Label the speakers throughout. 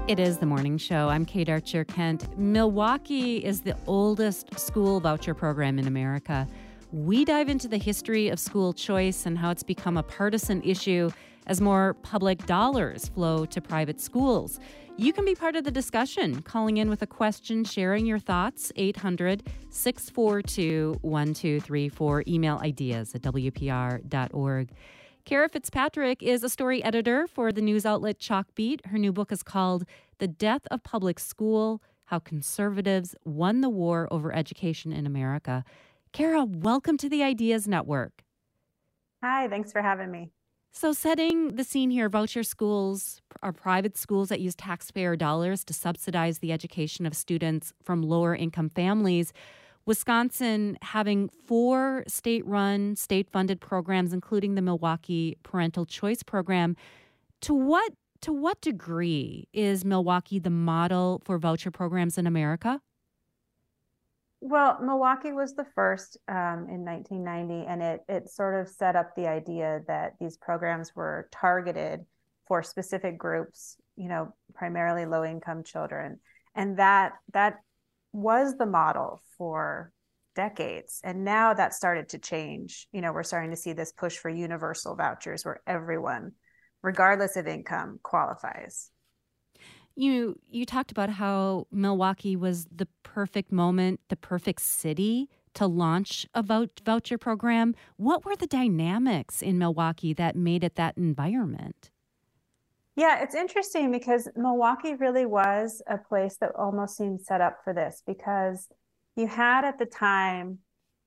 Speaker 1: It is the morning show. I'm Kate Archer-Kent. Milwaukee is the oldest school voucher program in America. We dive into the history of school choice and how it's become a partisan issue as more public dollars flow to private schools. You can be part of the discussion, calling in with a question, sharing your thoughts, 800-642-1234. Email ideas at WPR.org. Kara Fitzpatrick is a story editor for the news outlet Chalkbeat. Her new book is called The Death of Public School: How Conservatives Won the War Over Education in America. Kara, welcome to the Ideas Network.
Speaker 2: Hi, thanks for having me.
Speaker 1: So setting the scene here, voucher schools are private schools that use taxpayer dollars to subsidize the education of students from lower income families. Wisconsin having 4 state-run, state-funded programs, including the Milwaukee Parental Choice Program. To what degree is Milwaukee the model for voucher programs in America?
Speaker 2: Well, Milwaukee was the first in 1990, and it sort of set up the idea that these programs were targeted for specific groups, primarily low-income children. And that was the model for decades. And now that started to change. We're starting to see this push for universal vouchers where everyone, regardless of income, qualifies.
Speaker 1: You talked about how Milwaukee was the perfect moment, the perfect city to launch a voucher program. What were the dynamics in Milwaukee that made it that environment?
Speaker 2: Yeah, it's interesting because Milwaukee really was a place that almost seemed set up for this, because you had at the time,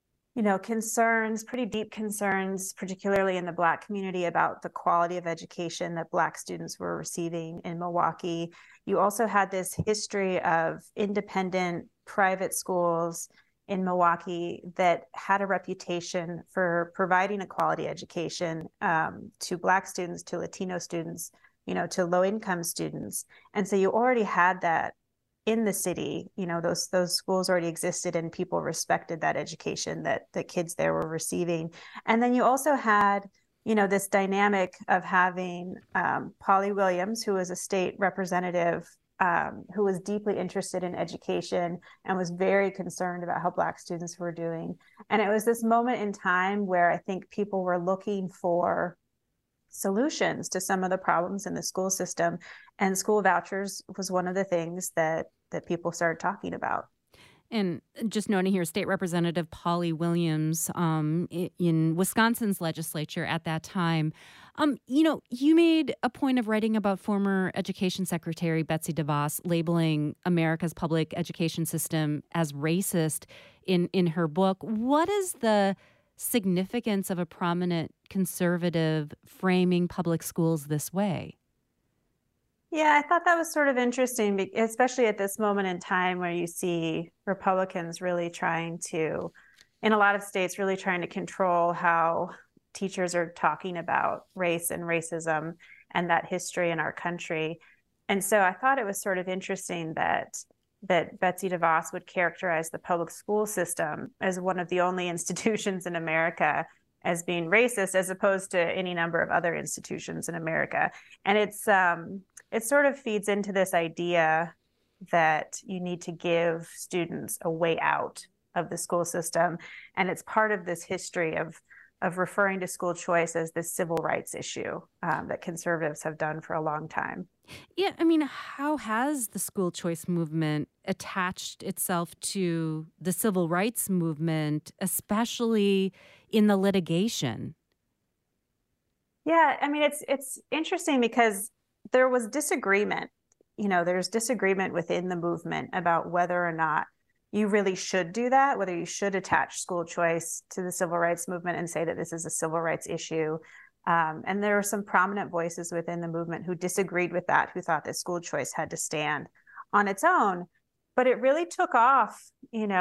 Speaker 2: concerns, pretty deep concerns, particularly in the Black community, about the quality of education that Black students were receiving in Milwaukee. You also had this history of independent private schools in Milwaukee that had a reputation for providing a quality education to Black students, to Latino students, to low-income students. And so you already had that in the city. Those schools already existed and people respected that education that the kids there were receiving. And then you also had, this dynamic of having Polly Williams, who was a state representative, who was deeply interested in education and was very concerned about how Black students were doing. And it was this moment in time where I think people were looking for solutions to some of the problems in the school system, and school vouchers was one of the things that people started talking about.
Speaker 1: And just noting here, State Representative Polly Williams in Wisconsin's legislature at that time, you made a point of writing about former Education Secretary Betsy DeVos labeling America's public education system as racist in her book. What is the significance of a prominent conservative framing public schools this way?
Speaker 2: Yeah, I thought that was sort of interesting, especially at this moment in time where you see Republicans really trying to, in a lot of states, really trying to control how teachers are talking about race and racism and that history in our country. And so I thought it was sort of interesting that Betsy DeVos would characterize the public school system as one of the only institutions in America as being racist, as opposed to any number of other institutions in America. And it sort of feeds into this idea that you need to give students a way out of the school system. And it's part of this history of referring to school choice as this civil rights issue that conservatives have done for a long time.
Speaker 1: Yeah, how has the school choice movement attached itself to the civil rights movement, especially in the litigation?
Speaker 2: Yeah, it's interesting because there was disagreement. There's disagreement within the movement about whether or not you really should do that, whether you should attach school choice to the civil rights movement and say that this is a civil rights issue. And there were some prominent voices within the movement who disagreed with that, who thought that school choice had to stand on its own. But it really took off.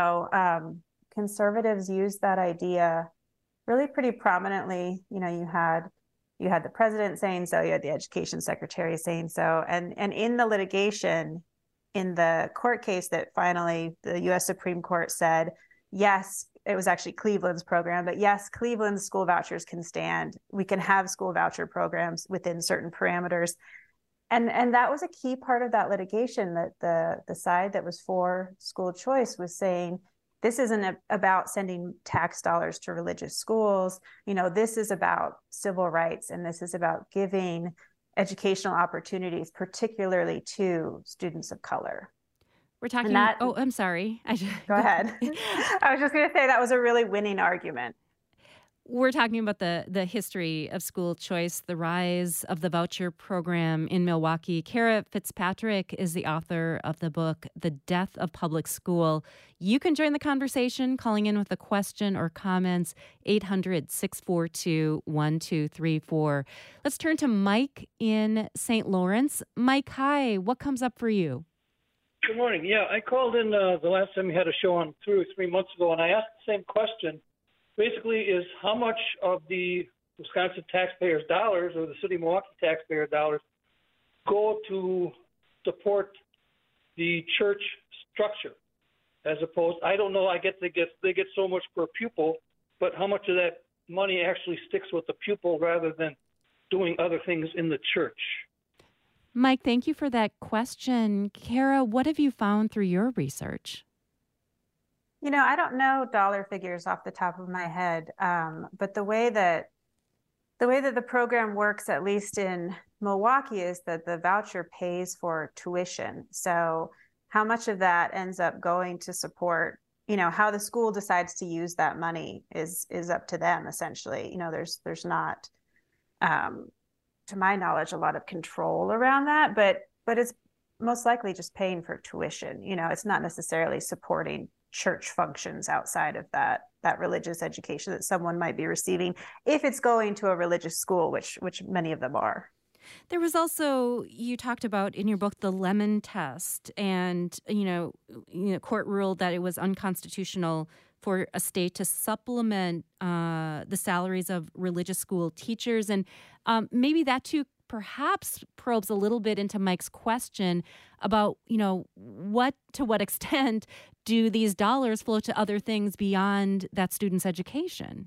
Speaker 2: Conservatives used that idea really pretty prominently. You had the president saying so, you had the education secretary saying so, and in the litigation, in the court case that finally the U.S. Supreme Court said, yes, it was actually Cleveland's program, but yes, Cleveland's school vouchers can stand. We can have school voucher programs within certain parameters. And that was a key part of that litigation, that the side that was for school choice was saying, this isn't about sending tax dollars to religious schools. This is about civil rights, and this is about giving educational opportunities, particularly to students of color.
Speaker 1: We're talking. I'm sorry.
Speaker 2: Go ahead. I was just going to say that was a really winning argument.
Speaker 1: We're talking about the history of school choice, the rise of the voucher program in Milwaukee. Kara Fitzpatrick is the author of the book, The Death of Public School. You can join the conversation calling in with a question or comments, 800-642-1234. Let's turn to Mike in St. Lawrence. Mike, hi. What comes up for you?
Speaker 3: Good morning. Yeah, I called in the last time you had a show on 2 or 3 months ago, and I asked the same question. Basically, is how much of the Wisconsin taxpayers' dollars or the city of Milwaukee taxpayer dollars go to support the church structure, as opposed, I don't know, I get they get so much per pupil, but how much of that money actually sticks with the pupil rather than doing other things in the church?
Speaker 1: Mike, thank you for that question. Kara, what have you found through your research?
Speaker 2: I don't know dollar figures off the top of my head, but the way that the program works, at least in Milwaukee, is that the voucher pays for tuition. So how much of that ends up going to support, how the school decides to use that money is up to them, essentially. There's not, to my knowledge, a lot of control around that, but it's most likely just paying for tuition. It's not necessarily supporting church functions outside of that religious education that someone might be receiving, if it's going to a religious school, which many of them are.
Speaker 1: There was also, you talked about in your book, the Lemon Test, and court ruled that it was unconstitutional for a state to supplement the salaries of religious school teachers, and maybe that too perhaps probes a little bit into Mike's question about, to what extent do these dollars flow to other things beyond that student's education?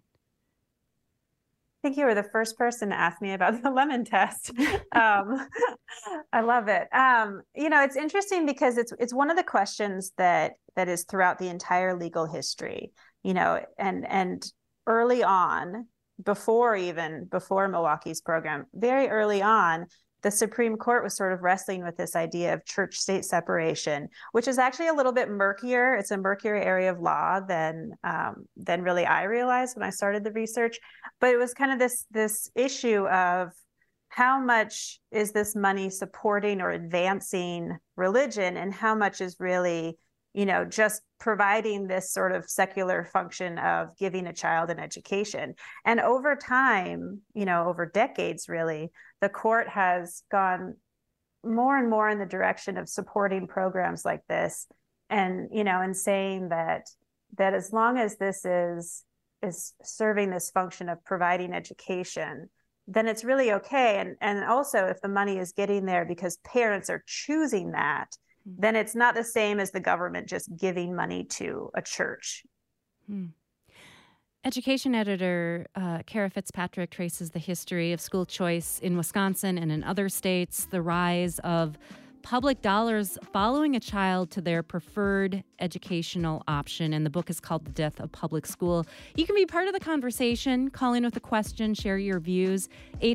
Speaker 2: I think you were the first person to ask me about the Lemon Test. I love it. It's interesting because it's one of the questions that is throughout the entire legal history, and early on, before Milwaukee's program, very early on, the Supreme Court was sort of wrestling with this idea of church-state separation, which is actually a little bit murkier. It's a murkier area of law than really I realized when I started the research. But it was kind of this issue of how much is this money supporting or advancing religion, and how much is really, just providing this sort of secular function of giving a child an education. And over time, over decades, really, the court has gone more and more in the direction of supporting programs like this, and saying that as long as this is serving this function of providing education, then it's really okay. And also, if the money is getting there because parents are choosing that, then it's not the same as the government just giving money to a church.
Speaker 1: Education editor Kara Fitzpatrick traces the history of school choice in Wisconsin and in other states, the rise of public dollars following a child to their preferred educational option. And the book is called The Death of Public School. You can be part of the conversation. Call in with a question, share your views,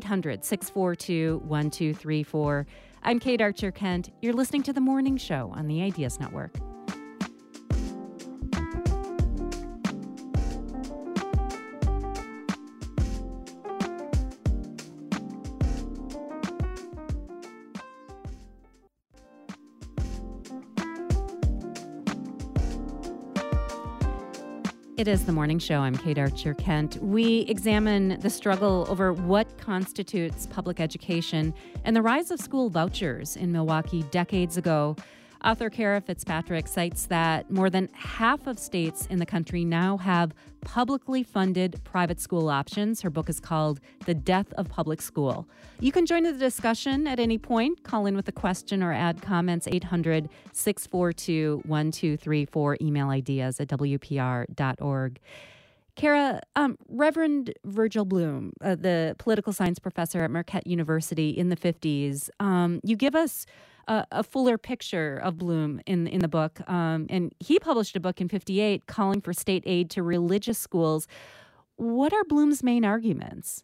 Speaker 1: 800-642-1234. I'm Kate Archer-Kent. You're listening to The Morning Show on the Ideas Network. It is The Morning Show. I'm Kate Archer-Kent. We examine the struggle over what constitutes public education and the rise of school vouchers in Milwaukee decades ago. Author Kara Fitzpatrick cites that more than half of states in the country now have publicly funded private school options. Her book is called The Death of Public School. You can join the discussion at any point. Call in with a question or add comments, 800-642-1234. Email ideas at WPR.org. Kara, Reverend Virgil Bloom, the political science professor at Marquette University in the 50s, you give us a fuller picture of Bloom in the book. And he published a book in 58 calling for state aid to religious schools. What are Bloom's main arguments?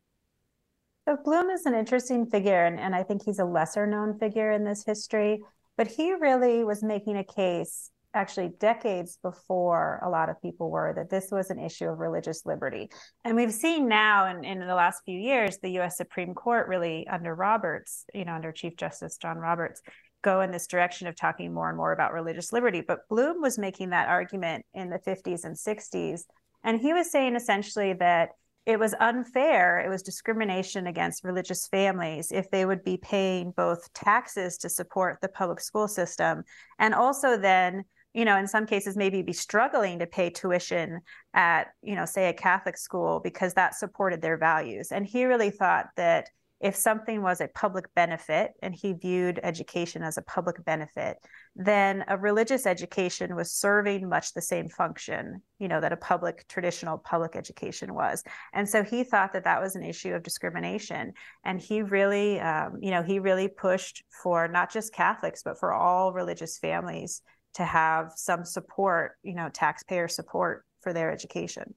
Speaker 2: So Bloom is an interesting figure, and I think he's a lesser known figure in this history, but he really was making a case actually decades before a lot of people were, that this was an issue of religious liberty. And we've seen now in the last few years, the US Supreme Court really under Roberts, under Chief Justice John Roberts, go in this direction of talking more and more about religious liberty. But Bloom was making that argument in the 50s and 60s. And he was saying essentially that it was unfair, it was discrimination against religious families if they would be paying both taxes to support the public school system and also then, in some cases, maybe be struggling to pay tuition at, say a Catholic school because that supported their values. And he really thought that if something was a public benefit, and he viewed education as a public benefit, then a religious education was serving much the same function, that a traditional public education was. And so he thought that that was an issue of discrimination. And he really, he really pushed for not just Catholics, but for all religious families to have some support, taxpayer support for their education.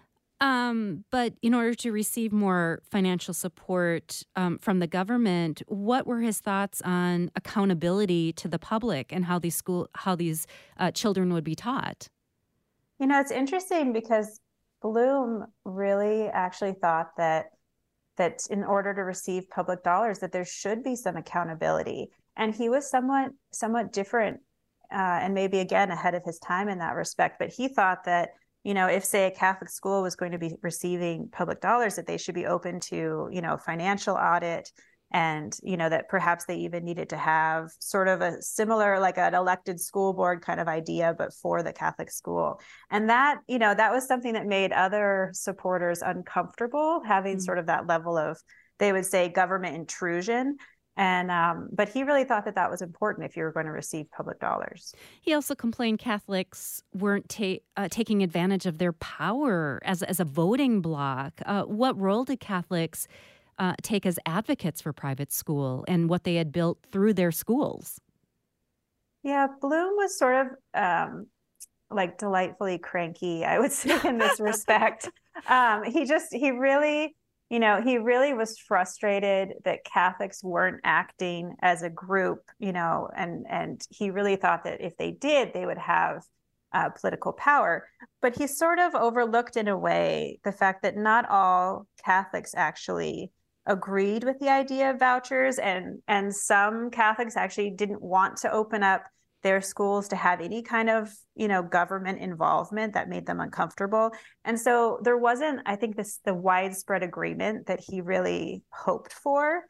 Speaker 1: But in order to receive more financial support from the government, what were his thoughts on accountability to the public and how these children would be taught?
Speaker 2: It's interesting because Bloom really actually thought that in order to receive public dollars, that there should be some accountability, and he was somewhat different, and maybe again ahead of his time in that respect. But he thought that, if, say, a Catholic school was going to be receiving public dollars, that they should be open to, financial audit, and, that perhaps they even needed to have sort of a similar, like an elected school board kind of idea, but for the Catholic school. And that, that was something that made other supporters uncomfortable, having sort of that level of, they would say, government intrusion. And but he really thought that was important if you were going to receive public dollars.
Speaker 1: He also complained Catholics weren't taking advantage of their power as a voting bloc. What role did Catholics take as advocates for private school and what they had built through their schools?
Speaker 2: Yeah, Bloom was sort of like delightfully cranky, I would say, in this respect. He really was frustrated that Catholics weren't acting as a group, and he really thought that if they did, they would have political power. But he sort of overlooked in a way the fact that not all Catholics actually agreed with the idea of vouchers, and some Catholics actually didn't want to open up their schools to have any kind of, government involvement that made them uncomfortable. And so there wasn't, I think, the widespread agreement that he really hoped for.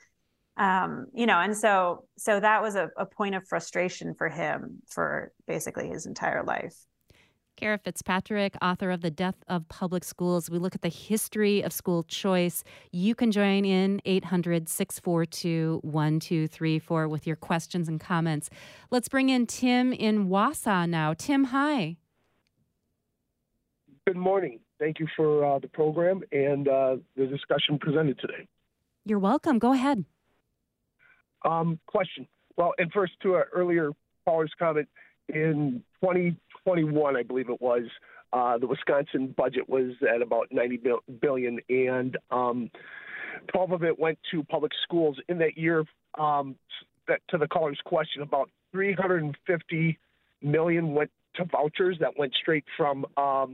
Speaker 2: And so that was a point of frustration for him for basically his entire life.
Speaker 1: Kara Fitzpatrick, author of The Death of Public Schools. We look at the history of school choice. You can join in 800-642-1234 with your questions and comments. Let's bring in Tim in Wausau now. Tim, hi.
Speaker 4: Good morning. Thank you for the program and the discussion presented today.
Speaker 1: You're welcome. Go ahead.
Speaker 4: Question. Well, and first to an earlier caller's comment, in 2021, I believe it was, the Wisconsin budget was at about $90 billion, and 12 of it went to public schools. In that year, that to the caller's question, about $350 million went to vouchers that went straight from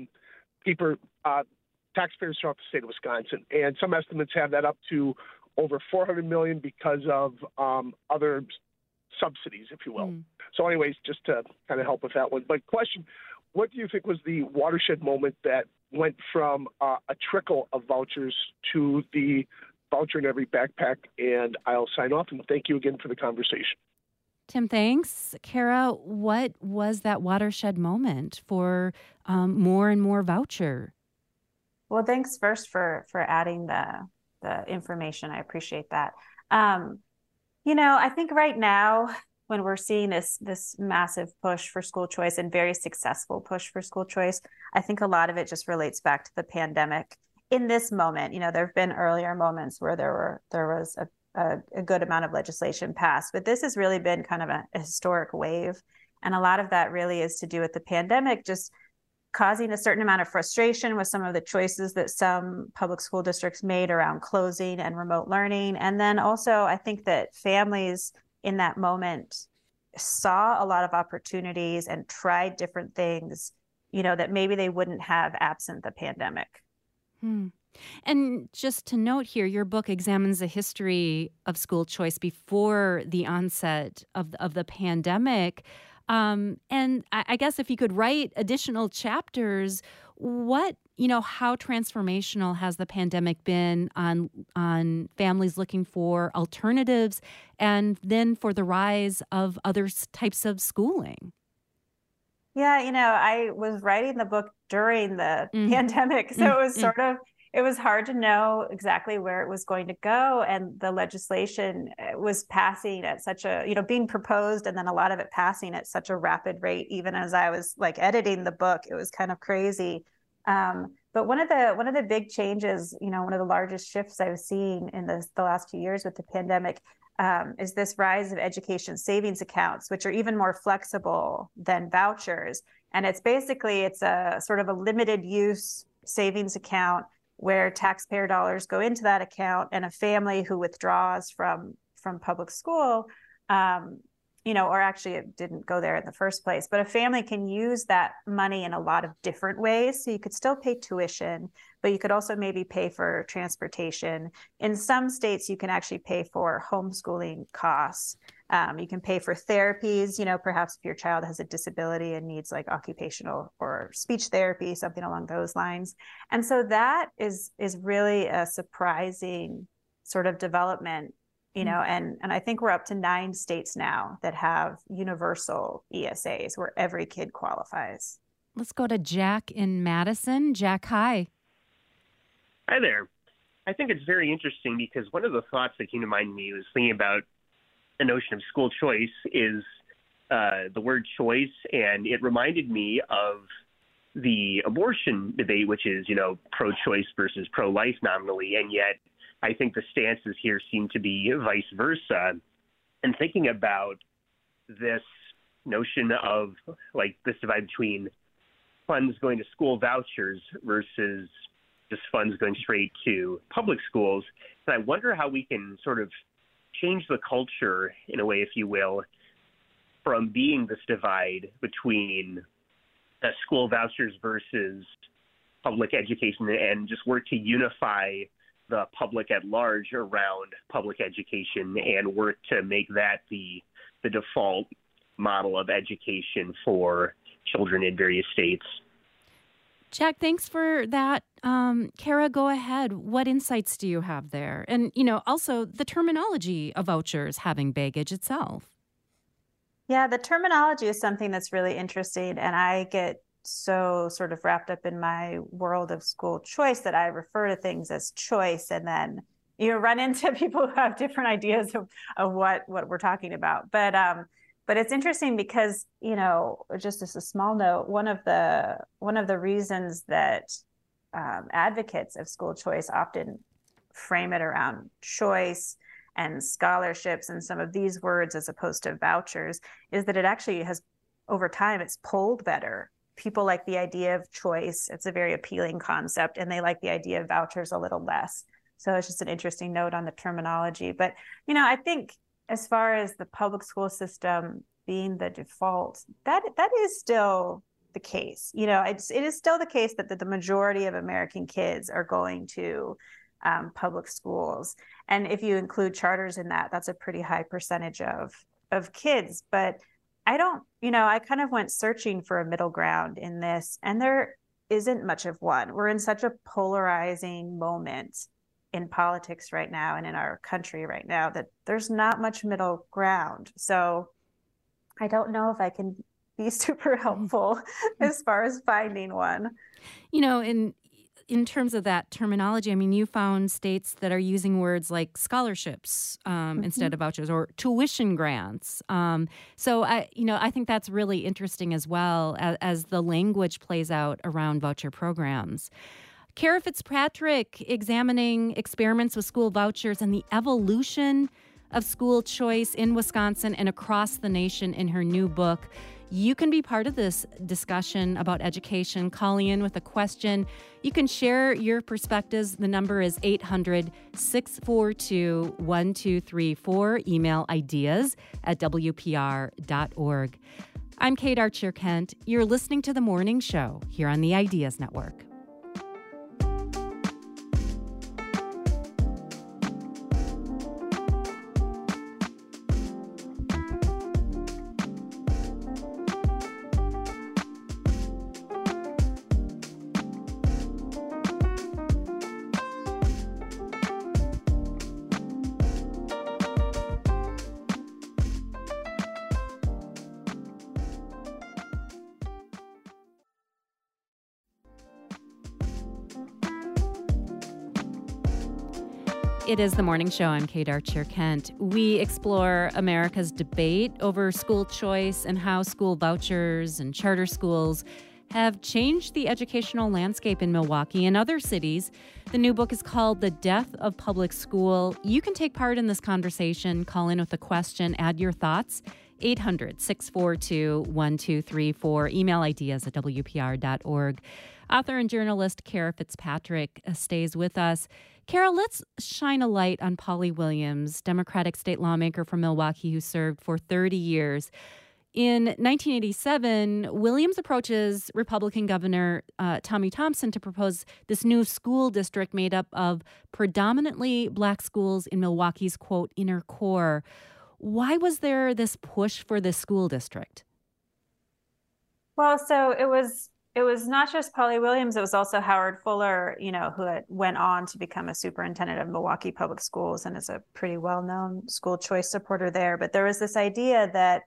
Speaker 4: taxpayers throughout the state of Wisconsin. And some estimates have that up to over $400 million because of other subsidies, if you will. So anyways, just to kind of help with that one. But question, what do you think was the watershed moment that went from a trickle of vouchers to the voucher in every backpack? And I'll sign off, and thank you again for the conversation.
Speaker 1: Tim, thanks. Kara, what was that watershed moment for more and more voucher?
Speaker 2: Well, thanks first for adding the information. I appreciate that. I think right now, when we're seeing this massive push for school choice and very successful push for school choice, I think a lot of it just relates back to the pandemic. In this moment, there have been earlier moments where there was a good amount of legislation passed, but this has really been kind of a historic wave. And a lot of that really is to do with the pandemic, just causing a certain amount of frustration with some of the choices that some public school districts made around closing and remote learning. And then also, I think that families in that moment saw a lot of opportunities and tried different things, that maybe they wouldn't have absent the pandemic.
Speaker 1: And just to note here, your book examines the history of school choice before the onset of the pandemic. And I guess if you could write additional chapters, how transformational has the pandemic been on families looking for alternatives and then for the rise of other types of schooling?
Speaker 2: Yeah, I was writing the book during the pandemic, so it was it was hard to know exactly where it was going to go. And the legislation was passing at such a, being proposed and then a lot of it passing at such a rapid rate. Even as I was editing the book, it was kind of crazy. But one of the big changes, one of the largest shifts I've seen in the last few years with the pandemic is this rise of education savings accounts, which are even more flexible than vouchers. And it's a sort of a limited use savings account where taxpayer dollars go into that account, and a family who withdraws from public school, or actually it didn't go there in the first place, but a family can use that money in a lot of different ways. So you could still pay tuition, but you could also maybe pay for transportation. In some states, you can actually pay for homeschooling costs. You can pay for therapies, perhaps if your child has a disability and needs occupational or speech therapy, something along those lines. And so that is really a surprising sort of development, and I think we're up to 9 states now that have universal ESAs where every kid qualifies.
Speaker 1: Let's go to Jack in Madison. Jack, hi.
Speaker 5: Hi there. I think it's very interesting because one of the thoughts that came to mind to me was thinking about the notion of school choice is the word choice, and it reminded me of the abortion debate, which is, pro-choice versus pro-life nominally, and yet I think the stances here seem to be vice versa. And thinking about this notion of this divide between funds going to school vouchers versus just funds going straight to public schools, and I wonder how we can sort of change the culture in a way, if you will, from being this divide between school vouchers versus public education and just work to unify the public at large around public education and work to make that the default model of education for children in various states.
Speaker 1: Jack, thanks for that. Kara, go ahead. What insights do you have there? And, also the terminology of vouchers having baggage itself.
Speaker 2: Yeah, the terminology is something that's really interesting. And I get so sort of wrapped up in my world of school choice that I refer to things as choice. And then you run into people who have different ideas of what we're talking about. But it's interesting because, just as a small note, one of the reasons that advocates of school choice often frame it around choice and scholarships and some of these words as opposed to vouchers is that it actually has, over time, it's polled better. People like the idea of choice. It's a very appealing concept, and they like the idea of vouchers a little less. So it's just an interesting note on the terminology. But, I think as far as the public school system being the default, that is still the case. It is still the case that the majority of American kids are going to public schools. And if you include charters in that, that's a pretty high percentage of kids. But I kind of went searching for a middle ground in this, and there isn't much of one. We're in such a polarizing moment in politics right now and in our country right now that there's not much middle ground. So I don't know if I can be super helpful as far as finding one.
Speaker 1: And in terms of that terminology, I mean, you found states that are using words like scholarships instead of vouchers, or tuition grants. So I think that's really interesting as well as the language plays out around voucher programs. Kara Fitzpatrick examining experiments with school vouchers and the evolution of school choice in Wisconsin and across the nation in her new book. You can be part of this discussion about education. Calling in with a question. You can share your perspectives. The number is 800-642-1234. Email ideas@wpr.org. I'm Kate Archer-Kent. You're listening to The Morning Show here on the Ideas Network. It is The Morning Show. I'm Kate Archer-Kent. We explore America's debate over school choice and how school vouchers and charter schools have changed the educational landscape in Milwaukee and other cities. The new book is called The Death of Public School. You can take part in this conversation. Call in with a question. Add your thoughts. 800-642-1234. Email ideas@wpr.org. Author and journalist Kara Fitzpatrick stays with us. Kara, let's shine a light on Polly Williams, Democratic state lawmaker from Milwaukee who served for 30 years. In 1987, Williams approaches Republican Governor Tommy Thompson to propose this new school district made up of predominantly black schools in Milwaukee's, quote, inner core. Why was there this push for this school district?
Speaker 2: Well, so it was not just Polly Williams, it was also Howard Fuller, who went on to become a superintendent of Milwaukee Public Schools and is a pretty well-known school choice supporter there. But there was this idea that,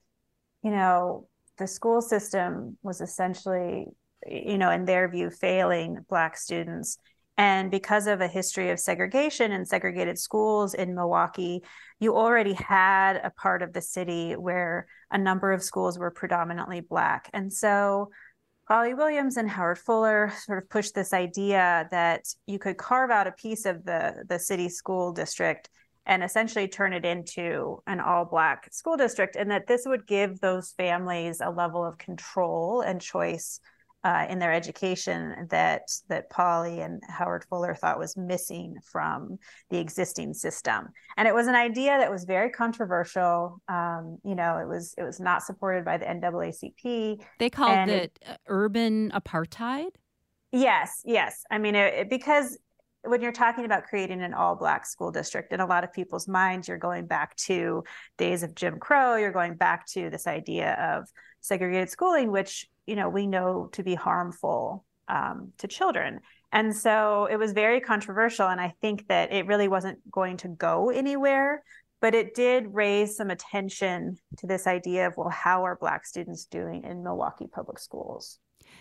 Speaker 2: the school system was essentially, in their view, failing black students. And because of a history of segregation and segregated schools in Milwaukee, you already had a part of the city where a number of schools were predominantly black. And so Polly Williams and Howard Fuller sort of pushed this idea that you could carve out a piece of the city school district and essentially turn it into an all-black school district, and that this would give those families a level of control and choice in their education that Polly and Howard Fuller thought was missing from the existing system. And it was an idea that was very controversial. It was not supported by the NAACP.
Speaker 1: They called it urban apartheid?
Speaker 2: Yes. I mean, because when you're talking about creating an all-black school district, in a lot of people's minds, you're going back to days of Jim Crow. You're going back to this idea of segregated schooling, which we know to be harmful to children. And so it was very controversial. And I think that it really wasn't going to go anywhere, but it did raise some attention to this idea of, well, how are black students doing in Milwaukee public schools?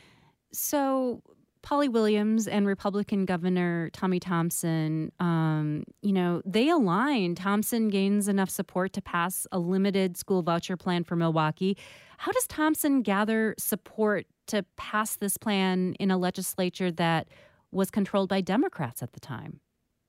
Speaker 1: So Polly Williams and Republican Governor Tommy Thompson, they align. Thompson gains enough support to pass a limited school voucher plan for Milwaukee. How does Thompson gather support to pass this plan in a legislature that was controlled by Democrats at the time?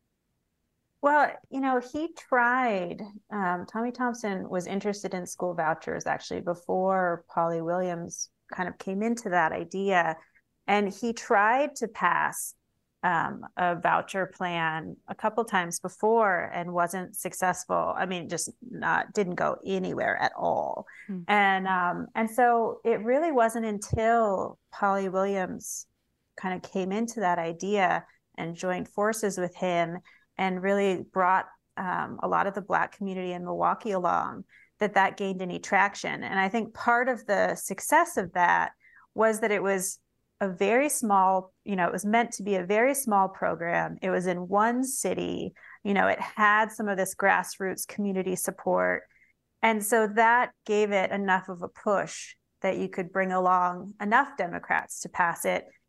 Speaker 2: Well, he tried. Tommy Thompson was interested in school vouchers actually before Polly Williams kind of came into that idea. And he tried to pass a voucher plan a couple times before and wasn't successful. I mean, didn't go anywhere at all. And so it really wasn't until Polly Williams kind of came into that idea and joined forces with him and really brought a lot of the Black community in Milwaukee along that gained any traction. And I think part of the success of that was that it was a very small, it was meant to be a very small program. It was in one city, it had some of this grassroots community support. And so that gave it enough of a push that you could bring along enough Democrats to pass it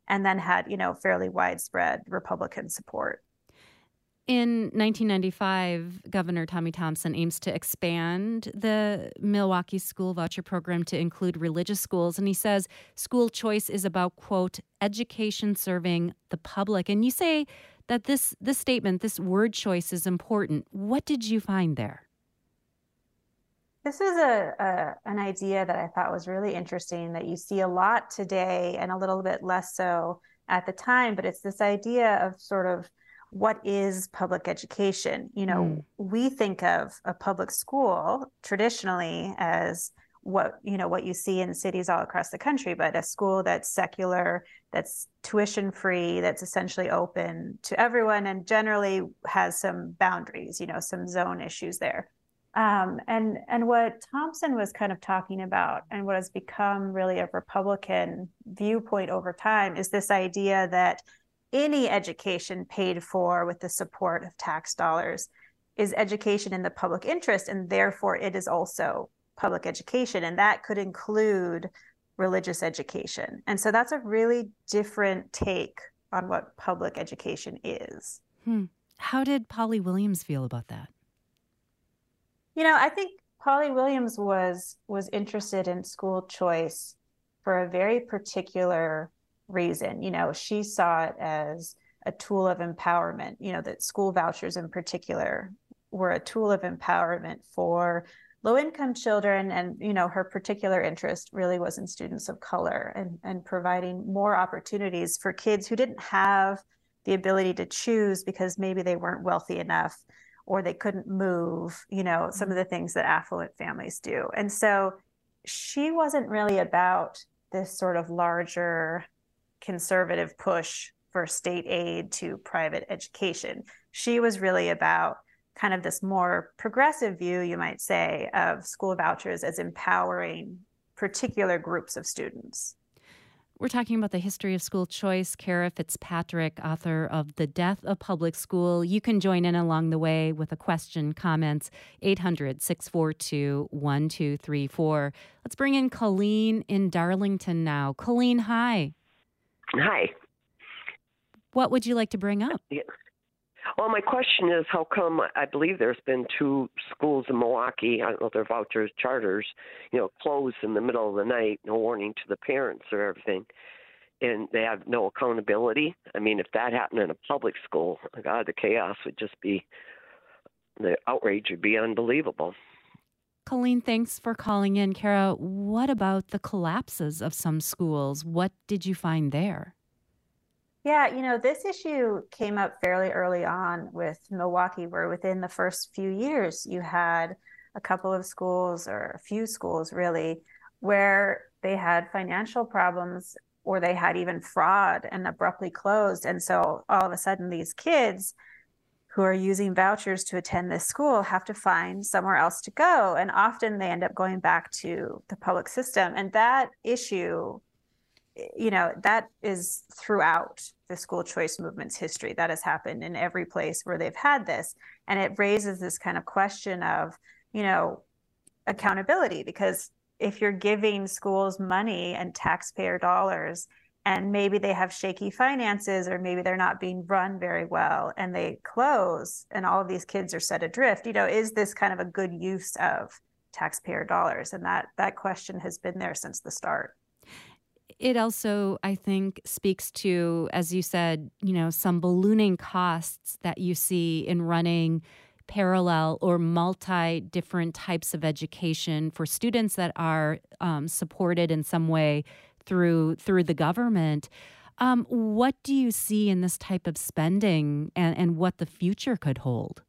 Speaker 2: and then had, fairly widespread Republican support.
Speaker 1: In 1995, Governor Tommy Thompson aims to expand the Milwaukee school voucher program to include religious schools. And he says school choice is about, quote, education serving the public. And you say that this statement, this word choice is important. What did you find there?
Speaker 2: This is an idea that I thought was really interesting that you see a lot today and a little bit less so at the time. But it's this idea of sort of what is public education? We think of a public school traditionally as what you see in cities all across the country, but a school that's secular, that's tuition free, that's essentially open to everyone and generally has some boundaries, some zone issues there. And what Thompson was kind of talking about and what has become really a Republican viewpoint over time is this idea that any education paid for with the support of tax dollars is education in the public interest, and therefore it is also public education, and that could include religious education. And so that's a really different take on what public education is.
Speaker 1: How did Polly Williams feel about that?
Speaker 2: I think Polly Williams was interested in school choice for a very particular reason. She saw it as a tool of empowerment, that school vouchers in particular were a tool of empowerment for low-income children. And, her particular interest really was in students of color and providing more opportunities for kids who didn't have the ability to choose because maybe they weren't wealthy enough or they couldn't move, some of the things that affluent families do. And so she wasn't really about this sort of larger conservative push for state aid to private education. She was really about kind of this more progressive view, you might say, of school vouchers as empowering particular groups of students.
Speaker 1: We're talking about the history of school choice. Kara Fitzpatrick, author of The Death of Public School. You can join in along the way with a question, comments, 800-642-1234. Let's bring in Colleen in Darlington now. Colleen, hi.
Speaker 6: Hi.
Speaker 1: What would you like to bring up?
Speaker 6: Well, my question is, how come I believe there's been 2 schools in Milwaukee, I don't know if they're vouchers, charters, closed in the middle of the night, no warning to the parents or everything, and they have no accountability? I mean, if that happened in a public school, God, the chaos would just be, the outrage would be unbelievable.
Speaker 1: Colleen, thanks for calling in. Kara, what about the collapses of some schools? What did you find there?
Speaker 2: Yeah, this issue came up fairly early on with Milwaukee, where within the first few years, you had a couple of schools, or a few schools really, where they had financial problems or they had even fraud and abruptly closed. And so all of a sudden, these kids who are using vouchers to attend this school have to find somewhere else to go. And often they end up going back to the public system. And that issue, that is throughout the school choice movement's history. That has happened in every place where they've had this. And it raises this kind of question of, accountability, because if you're giving schools money and taxpayer dollars, and maybe they have shaky finances, or maybe they're not being run very well, and they close, and all of these kids are set adrift, is this kind of a good use of taxpayer dollars? And that question has been there since the start.
Speaker 1: It also, I think, speaks to, as you said, some ballooning costs that you see in running parallel or multi-different types of education for students that are supported in some way through the government. What do you see in this type of spending and what the future could hold?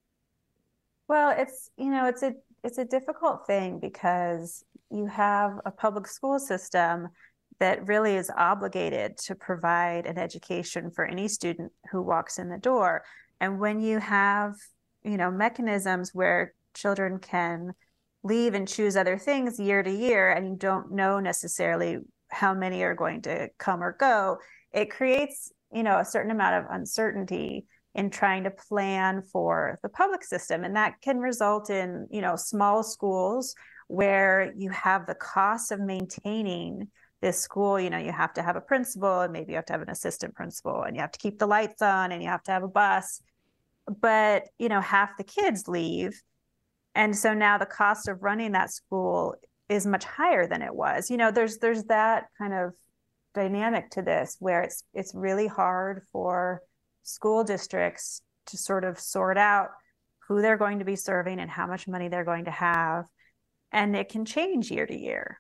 Speaker 2: Well, it's a difficult thing because you have a public school system that really is obligated to provide an education for any student who walks in the door. And when you have, mechanisms where children can leave and choose other things year to year, and you don't know necessarily how many are going to come or go, it creates, a certain amount of uncertainty in trying to plan for the public system. And that can result in, small schools where you have the cost of maintaining this school, you have to have a principal, and maybe you have to have an assistant principal, and you have to keep the lights on, and you have to have a bus. But, half the kids leave. And so now the cost of running that school is much higher than it was. There's that kind of dynamic to this where it's really hard for school districts to sort of sort out who they're going to be serving and how much money they're going to have. And it can change year to year.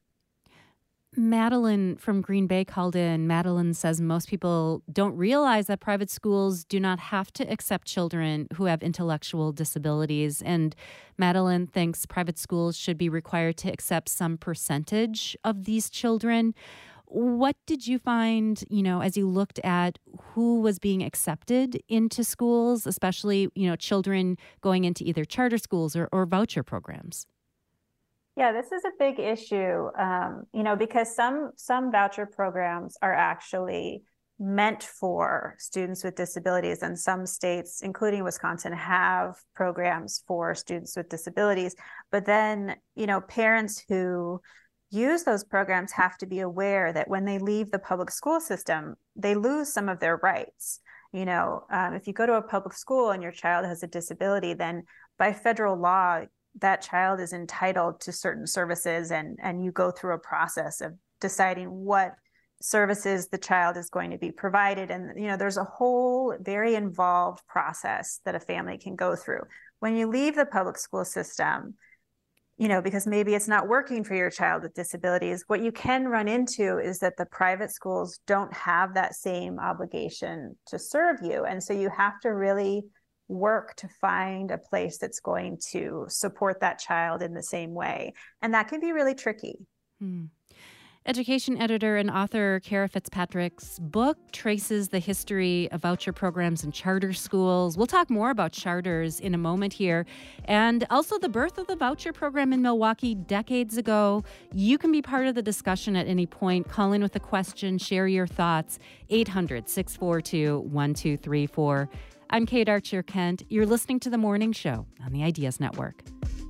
Speaker 1: Madeline from Green Bay called in. Madeline says most people don't realize that private schools do not have to accept children who have intellectual disabilities. And Madeline thinks private schools should be required to accept some percentage of these children. What did you find, as you looked at who was being accepted into schools, especially, children going into either charter schools or voucher programs?
Speaker 2: Yeah, this is a big issue, because some voucher programs are actually meant for students with disabilities, and some states, including Wisconsin, have programs for students with disabilities. But then, parents who use those programs have to be aware that when they leave the public school system, they lose some of their rights. If you go to a public school and your child has a disability, then by federal law, that child is entitled to certain services, and you go through a process of deciding what services the child is going to be provided. And, there's a whole very involved process that a family can go through. When you leave the public school system, because maybe it's not working for your child with disabilities, what you can run into is that the private schools don't have that same obligation to serve you. And so you have to really work to find a place that's going to support that child in the same way. And that can be really tricky.
Speaker 1: Education editor and author Kara Fitzpatrick's book traces the history of voucher programs and charter schools. We'll talk more about charters in a moment here, and also the birth of the voucher program in Milwaukee decades ago. You can be part of the discussion at any point. Call in with a question, share your thoughts. 800-642-1234. I'm Kate Archer-Kent. You're listening to The Morning Show on the Ideas Network.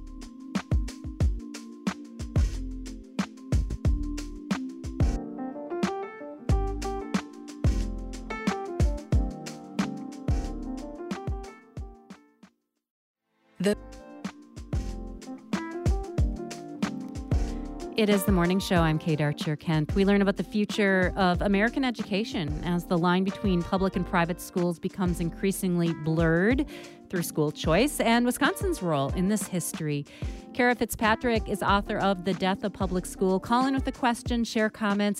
Speaker 1: It is The Morning Show. I'm Kate Archer-Kent. We learn about the future of American education as the line between public and private schools becomes increasingly blurred through school choice and Wisconsin's role in this history. Kara Fitzpatrick is author of The Death of Public School. Call in with a question, share comments,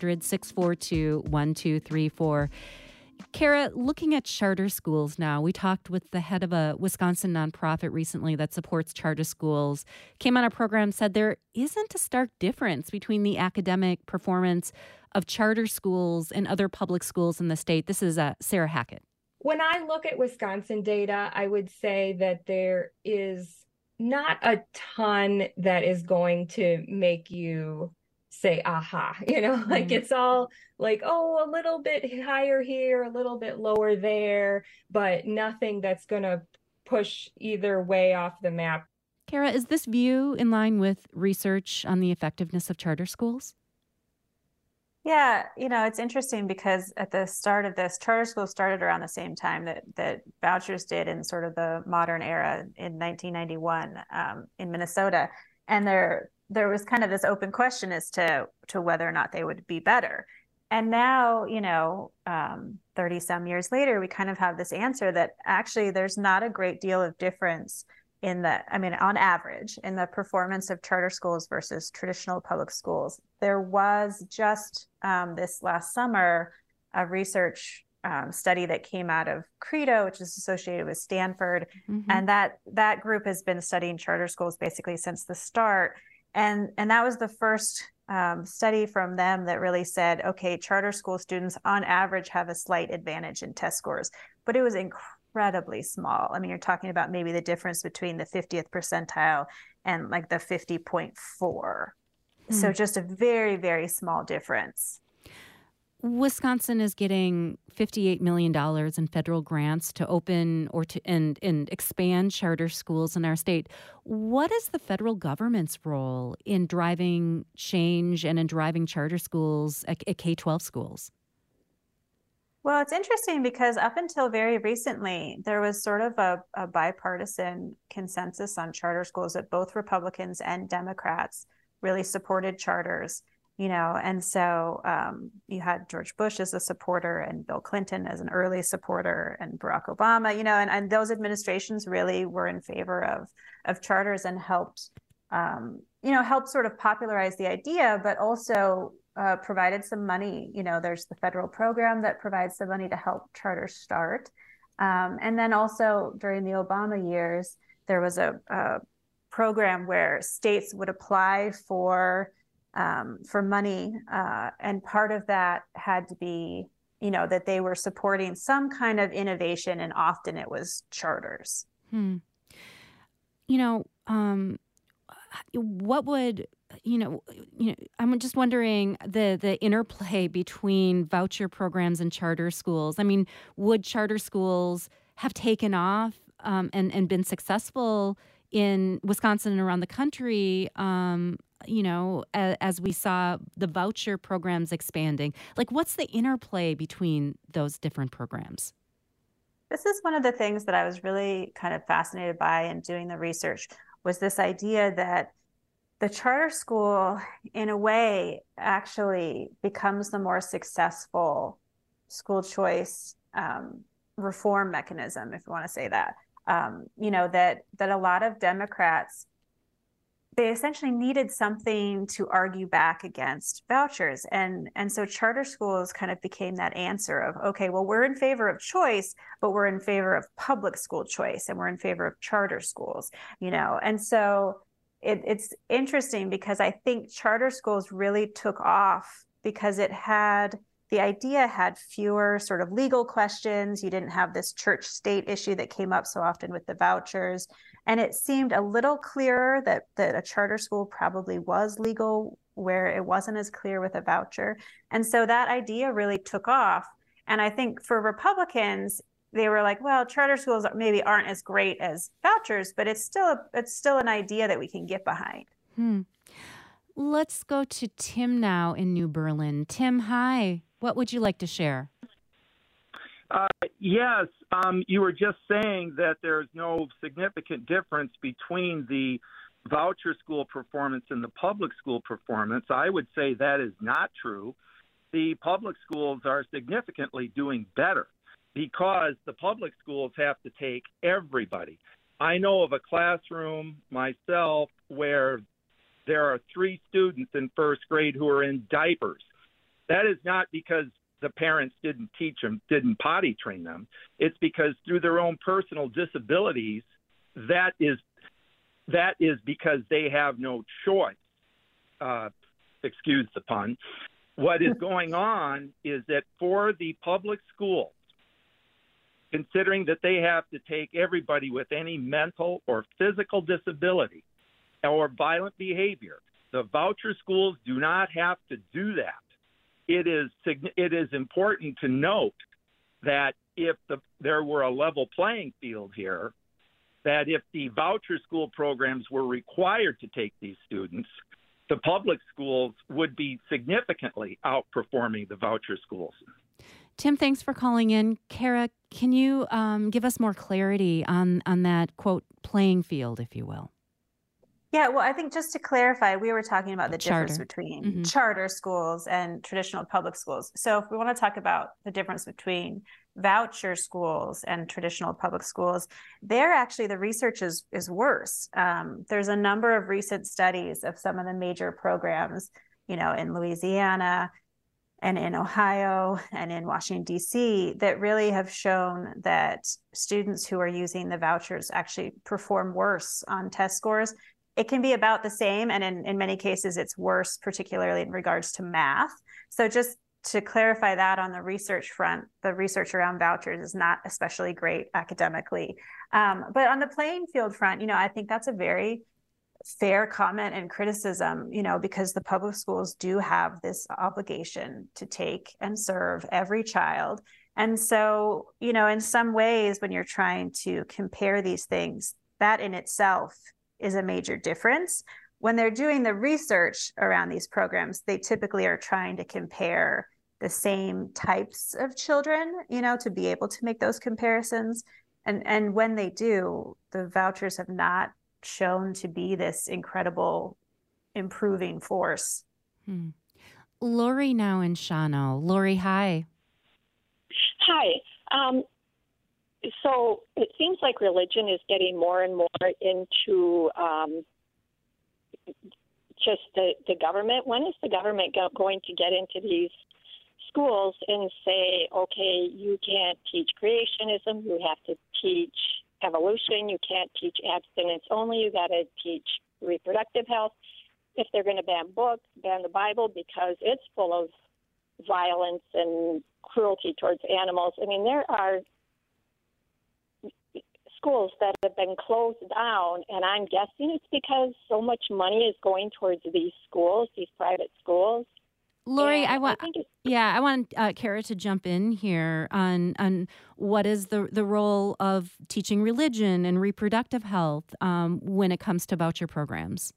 Speaker 1: 800-642-1234. Kara, looking at charter schools now, we talked with the head of a Wisconsin nonprofit recently that supports charter schools, came on our program, said there isn't a stark difference between the academic performance of charter schools and other public schools in the state. This is Sarah Hackett.
Speaker 7: When I look at Wisconsin data, I would say that there is not a ton that is going to make you say, aha, like it's all like, oh, a little bit higher here, a little bit lower there, but nothing that's going to push either way off the map.
Speaker 1: Kara, is this view in line with research on the effectiveness of charter schools?
Speaker 2: Yeah, it's interesting because at the start of this, charter schools started around the same time that vouchers did in sort of the modern era in 1991 in Minnesota. And there was kind of this open question as to whether or not they would be better. And now, 30 some years later, we kind of have this answer that actually there's not a great deal of difference on average, in the performance of charter schools versus traditional public schools. There was just this last summer a research study that came out of Credo, which is associated with Stanford. Mm-hmm. And that group has been studying charter schools basically since the start. And that was the first study from them that really said, okay, charter school students on average have a slight advantage in test scores, but it was incredibly small. I mean, you're talking about maybe the difference between the 50th percentile and like the 50.4. So just a very, very small difference.
Speaker 1: Wisconsin is getting $58 million in federal grants to open or to and expand charter schools in our state. What is the federal government's role in driving change and in driving charter schools at K-12 schools?
Speaker 2: Well, it's interesting because up until very recently, there was sort of a bipartisan consensus on charter schools that both Republicans and Democrats really supported charters, and so you had George Bush as a supporter and Bill Clinton as an early supporter and Barack Obama, and those administrations really were in favor of charters and helped sort of popularize the idea, but also provided some money. There's the federal program that provides some money to help charters start. And then also during the Obama years, there was a program where states would apply for money. And part of that had to be, that they were supporting some kind of innovation, and often it was charters.
Speaker 1: What would, I'm just wondering the interplay between voucher programs and charter schools. I mean, would charter schools have taken off and been successful in Wisconsin and around the country, as we saw the voucher programs expanding? Like, what's the interplay between those different programs?
Speaker 2: This is one of the things that I was really kind of fascinated by in doing the research, was this idea that the charter school, in a way, actually becomes the more successful school choice reform mechanism, if you want to say that. That a lot of Democrats, they essentially needed something to argue back against vouchers. And so charter schools kind of became that answer of, okay, well, we're in favor of choice, but we're in favor of public school choice, and we're in favor of charter schools, And so it's interesting because I think charter schools really took off because the idea had fewer sort of legal questions. You didn't have this church state issue that came up so often with the vouchers. And it seemed a little clearer that a charter school probably was legal, where it wasn't as clear with a voucher. And so that idea really took off. And I think for Republicans, they were like, well, charter schools maybe aren't as great as vouchers, but it's still an idea that we can get behind.
Speaker 1: Let's go to Tim now in New Berlin. Tim, hi. What would you like to share?
Speaker 8: Yes, you were just saying that there's no significant difference between the voucher school performance and the public school performance. I would say that is not true. The public schools are significantly doing better because the public schools have to take everybody. I know of a classroom myself where there are 3 students in first grade who are in diapers. That is not because the parents didn't teach them, didn't potty train them. It's because through their own personal disabilities, that is because they have no choice. Excuse the pun. What is going on is that for the public schools, considering that they have to take everybody with any mental or physical disability or violent behavior, the voucher schools do not have to do that. It is important to note that if there were a level playing field here, that if the voucher school programs were required to take these students, the public schools would be significantly outperforming the voucher schools.
Speaker 1: Tim, thanks for calling in. Kara, can you give us more clarity on that, quote, playing field, if you will?
Speaker 2: Yeah, well, I think just to clarify, we were talking about the difference between charter schools and traditional public schools. So if we want to talk about the difference between voucher schools and traditional public schools, there actually the research is worse. There's a number of recent studies of some of the major programs, in Louisiana and in Ohio and in Washington, D.C., that really have shown that students who are using the vouchers actually perform worse on test scores. It can be about the same, and in many cases, it's worse, particularly in regards to math. So just to clarify that on the research front, the research around vouchers is not especially great academically. But on the playing field front, I think that's a very fair comment and criticism, because the public schools do have this obligation to take and serve every child. And so, in some ways, when you're trying to compare these things, that in itself is a major difference. When they're doing the research around these programs, they typically are trying to compare the same types of children, to be able to make those comparisons. And when they do, the vouchers have not shown to be this incredible improving force.
Speaker 1: Lori now in Shawano. Lori, hi.
Speaker 9: Hi. So it seems like religion is getting more and more into just the government. When is the government going to get into these schools and say, okay, you can't teach creationism, you have to teach evolution, you can't teach abstinence only, you got to teach reproductive health. If they're going to ban books, ban the Bible because it's full of violence and cruelty towards animals. I mean, there are schools that have been closed down, and I'm guessing it's because so much money is going towards these schools, these private schools.
Speaker 1: Lori, I want Kara to jump in here on what is the role of teaching religion and reproductive health when it comes to voucher programs.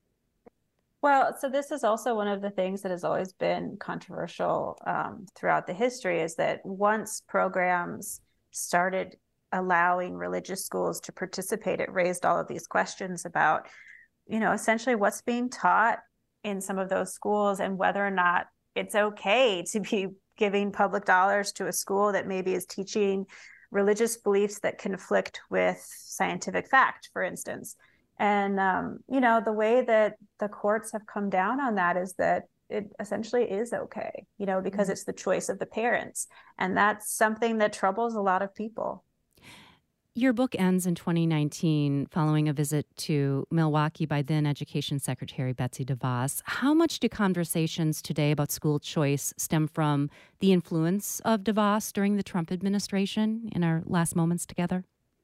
Speaker 2: Well, so this is also one of the things that has always been controversial throughout the history, is that once programs started allowing religious schools to participate, it raised all of these questions about, essentially what's being taught in some of those schools and whether or not it's okay to be giving public dollars to a school that maybe is teaching religious beliefs that conflict with scientific fact, for instance. And, the way that the courts have come down on that is that it essentially is okay, because it's the choice of the parents. And that's something that troubles a lot of people.
Speaker 1: Your book ends in 2019 following a visit to Milwaukee by then Education Secretary Betsy DeVos. How much do conversations today about school choice stem from the influence of DeVos during the Trump administration in our last moments together?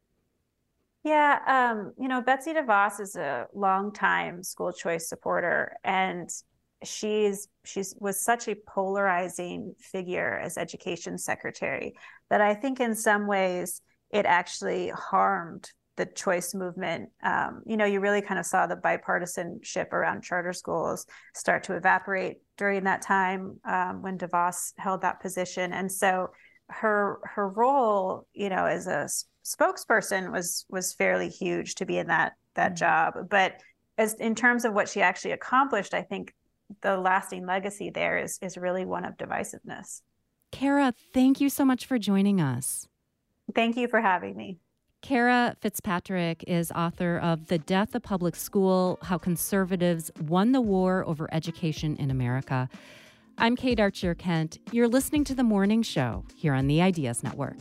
Speaker 2: Yeah, Betsy DeVos is a longtime school choice supporter, and she was such a polarizing figure as education secretary that I think in some ways it actually harmed the choice movement. You really kind of saw the bipartisanship around charter schools start to evaporate during that time when DeVos held that position. And so her role, as a spokesperson was fairly huge to be in that job. But as in terms of what she actually accomplished, I think the lasting legacy there is really one of divisiveness.
Speaker 1: Kara, thank you so much for joining us.
Speaker 2: Thank you for having me.
Speaker 1: Kara Fitzpatrick is author of The Death of Public School: How Conservatives Won the War Over Education in America. I'm Kate Archer-Kent. You're listening to The Morning Show here on the Ideas Network.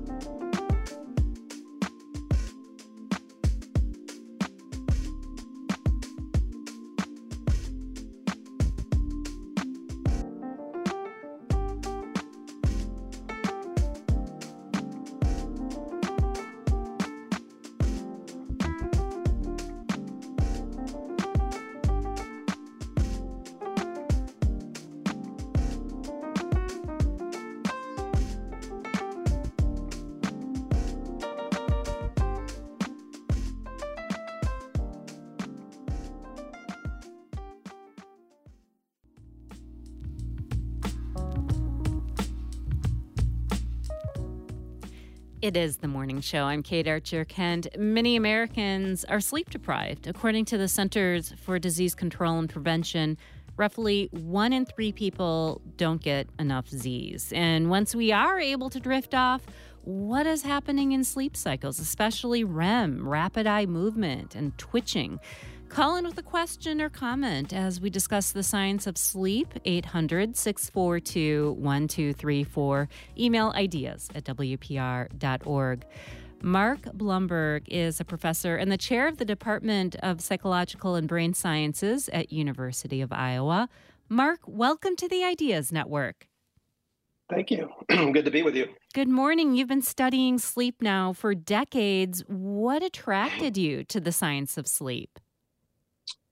Speaker 1: It is The Morning Show. I'm Kate Archer-Kent. Many Americans are sleep deprived. According to the Centers for Disease Control and Prevention, roughly 1 in 3 people don't get enough Z's. And once we are able to drift off, what is happening in sleep cycles, especially REM, rapid eye movement, and twitching? Call in with a question or comment as we discuss the science of sleep. 800-642-1234. Email ideas@wpr.org. Mark Blumberg is a professor and the chair of the Department of Psychological and Brain Sciences at University of Iowa. Mark, welcome to the Ideas Network.
Speaker 10: Thank you. Good to be with you.
Speaker 1: Good morning. You've been studying sleep now for decades. What attracted you to the science of sleep?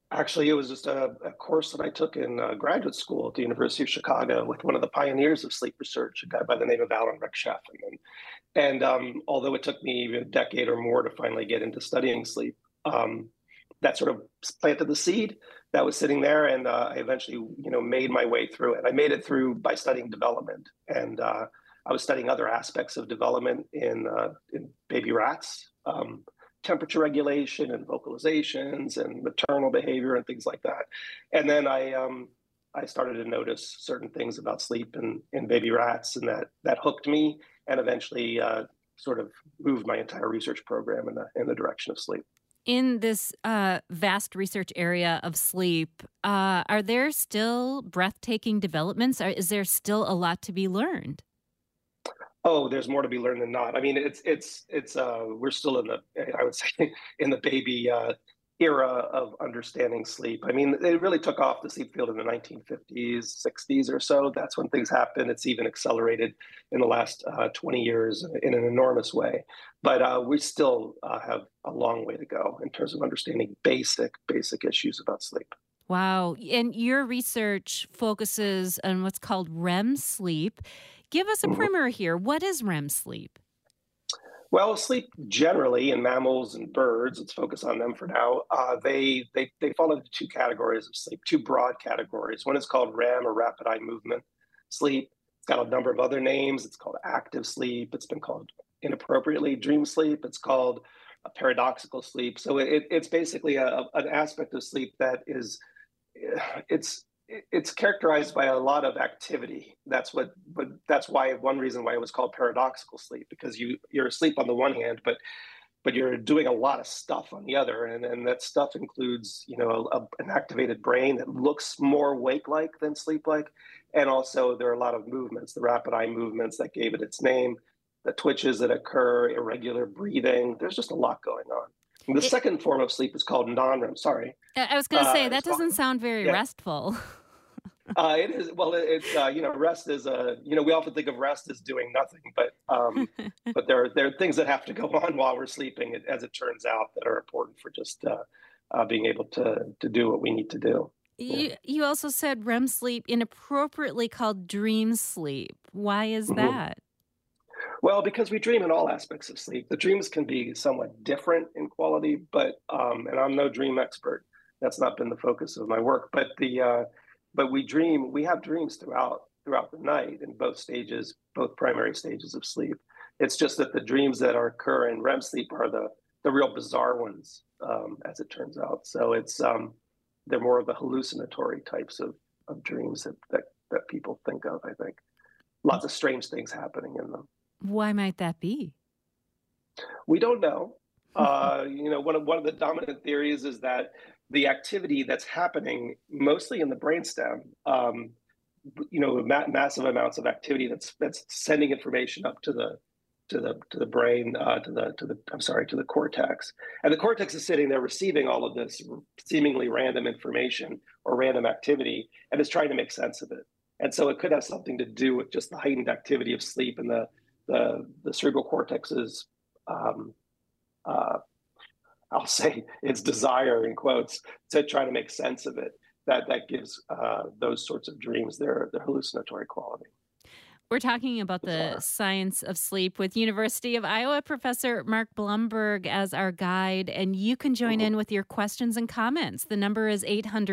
Speaker 10: Actually, it was just a course that I took in graduate school at the University of Chicago with one of the pioneers of sleep research, a guy by the name of Alan Rekschaffen. And although it took me a decade or more to finally get into studying sleep, that sort of planted the seed that was sitting there, and I eventually, made my way through it. I made it through by studying development, and I was studying other aspects of development in baby rats, temperature regulation and vocalizations and maternal behavior and things like that. And then I started to notice certain things about sleep in baby rats, and that hooked me, and eventually sort of moved my entire research program in the direction of sleep.
Speaker 1: In this vast research area of sleep, are there still breathtaking developments? Is there still a lot to be learned?
Speaker 10: Oh, there's more to be learned than not. I mean, it's we're still I would say, in the baby era of understanding sleep. I mean, it really took off the sleep field in the 1950s, 60s or so. That's when things happened. It's even accelerated in the last 20 years in an enormous way. But we still have a long way to go in terms of understanding basic issues about sleep.
Speaker 1: Wow. And your research focuses on what's called REM sleep. Give us a primer here. What is REM sleep?
Speaker 10: Well, sleep generally in mammals and birds, let's focus on them for now, they fall into two categories of sleep, two broad categories. One is called REM, or rapid eye movement sleep. It's got a number of other names. It's called active sleep. It's been called inappropriately dream sleep. It's called a paradoxical sleep. So it's basically an aspect of sleep that is, it's characterized by a lot of activity. That's why one reason why it was called paradoxical sleep, because you're asleep on the one hand, but you're doing a lot of stuff on the other, and that stuff includes an activated brain that looks more wake-like than sleep-like, and also there are a lot of movements, the rapid eye movements that gave it its name, the twitches that occur, irregular breathing. There's just a lot going on. And the second form of sleep is called non-REM. Sorry,
Speaker 1: I was going to say that doesn't sound very restful.
Speaker 10: It is. Well, it's rest is we often think of rest as doing nothing, but there are things that have to go on while we're sleeping, as it turns out, that are important for just being able to do what we need to do.
Speaker 1: You also said REM sleep, inappropriately called dream sleep. Why is that?
Speaker 10: Well, because we dream in all aspects of sleep. The dreams can be somewhat different in quality, but and I'm no dream expert. That's not been the focus of my work. But we dream. We have dreams throughout the night in both primary stages of sleep. It's just that the dreams that occur in REM sleep are the real bizarre ones, as it turns out. So it's they're more of the hallucinatory types of dreams that people think of. I think lots of strange things happening in them.
Speaker 1: Why might that be?
Speaker 10: We don't know. One of the dominant theories is that the activity that's happening mostly in the brainstem, massive amounts of activity that's sending information up to the brain, to the cortex, and the cortex is sitting there receiving all of this seemingly random information or random activity, and is trying to make sense of it. And so it could have something to do with just the heightened activity of sleep and the cerebral cortex's, I'll say its desire, in quotes, to try to make sense of it. That gives those sorts of dreams their hallucinatory quality.
Speaker 1: We're talking about the science of sleep with University of Iowa professor Mark Blumberg as our guide, and you can join in with your questions and comments. The number is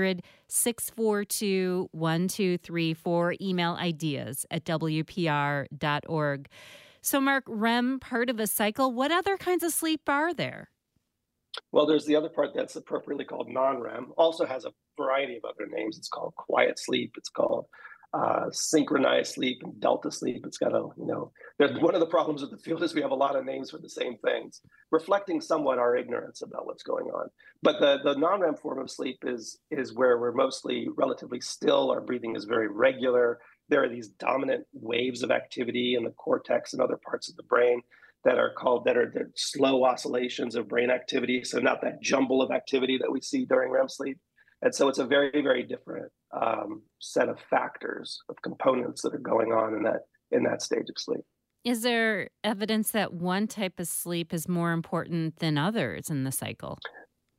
Speaker 1: 800-642-1234. Email ideas@wpr.org. So, Mark, REM, part of a cycle. What other kinds of sleep are there?
Speaker 10: Well, there's the other part that's appropriately called non-REM. Also has a variety of other names. It's called quiet sleep. It's called synchronized sleep and delta sleep. It's got one of the problems with the field is we have a lot of names for the same things, reflecting somewhat our ignorance about what's going on. But the non-REM form of sleep is where we're mostly relatively still. Our breathing is very regular. There are these dominant waves of activity in the cortex and other parts of the brain that are slow oscillations of brain activity. So not that jumble of activity that we see during REM sleep. And so it's a very, very different set of factors, of components that are going on in that stage of sleep.
Speaker 1: Is there evidence that one type of sleep is more important than others in the cycle?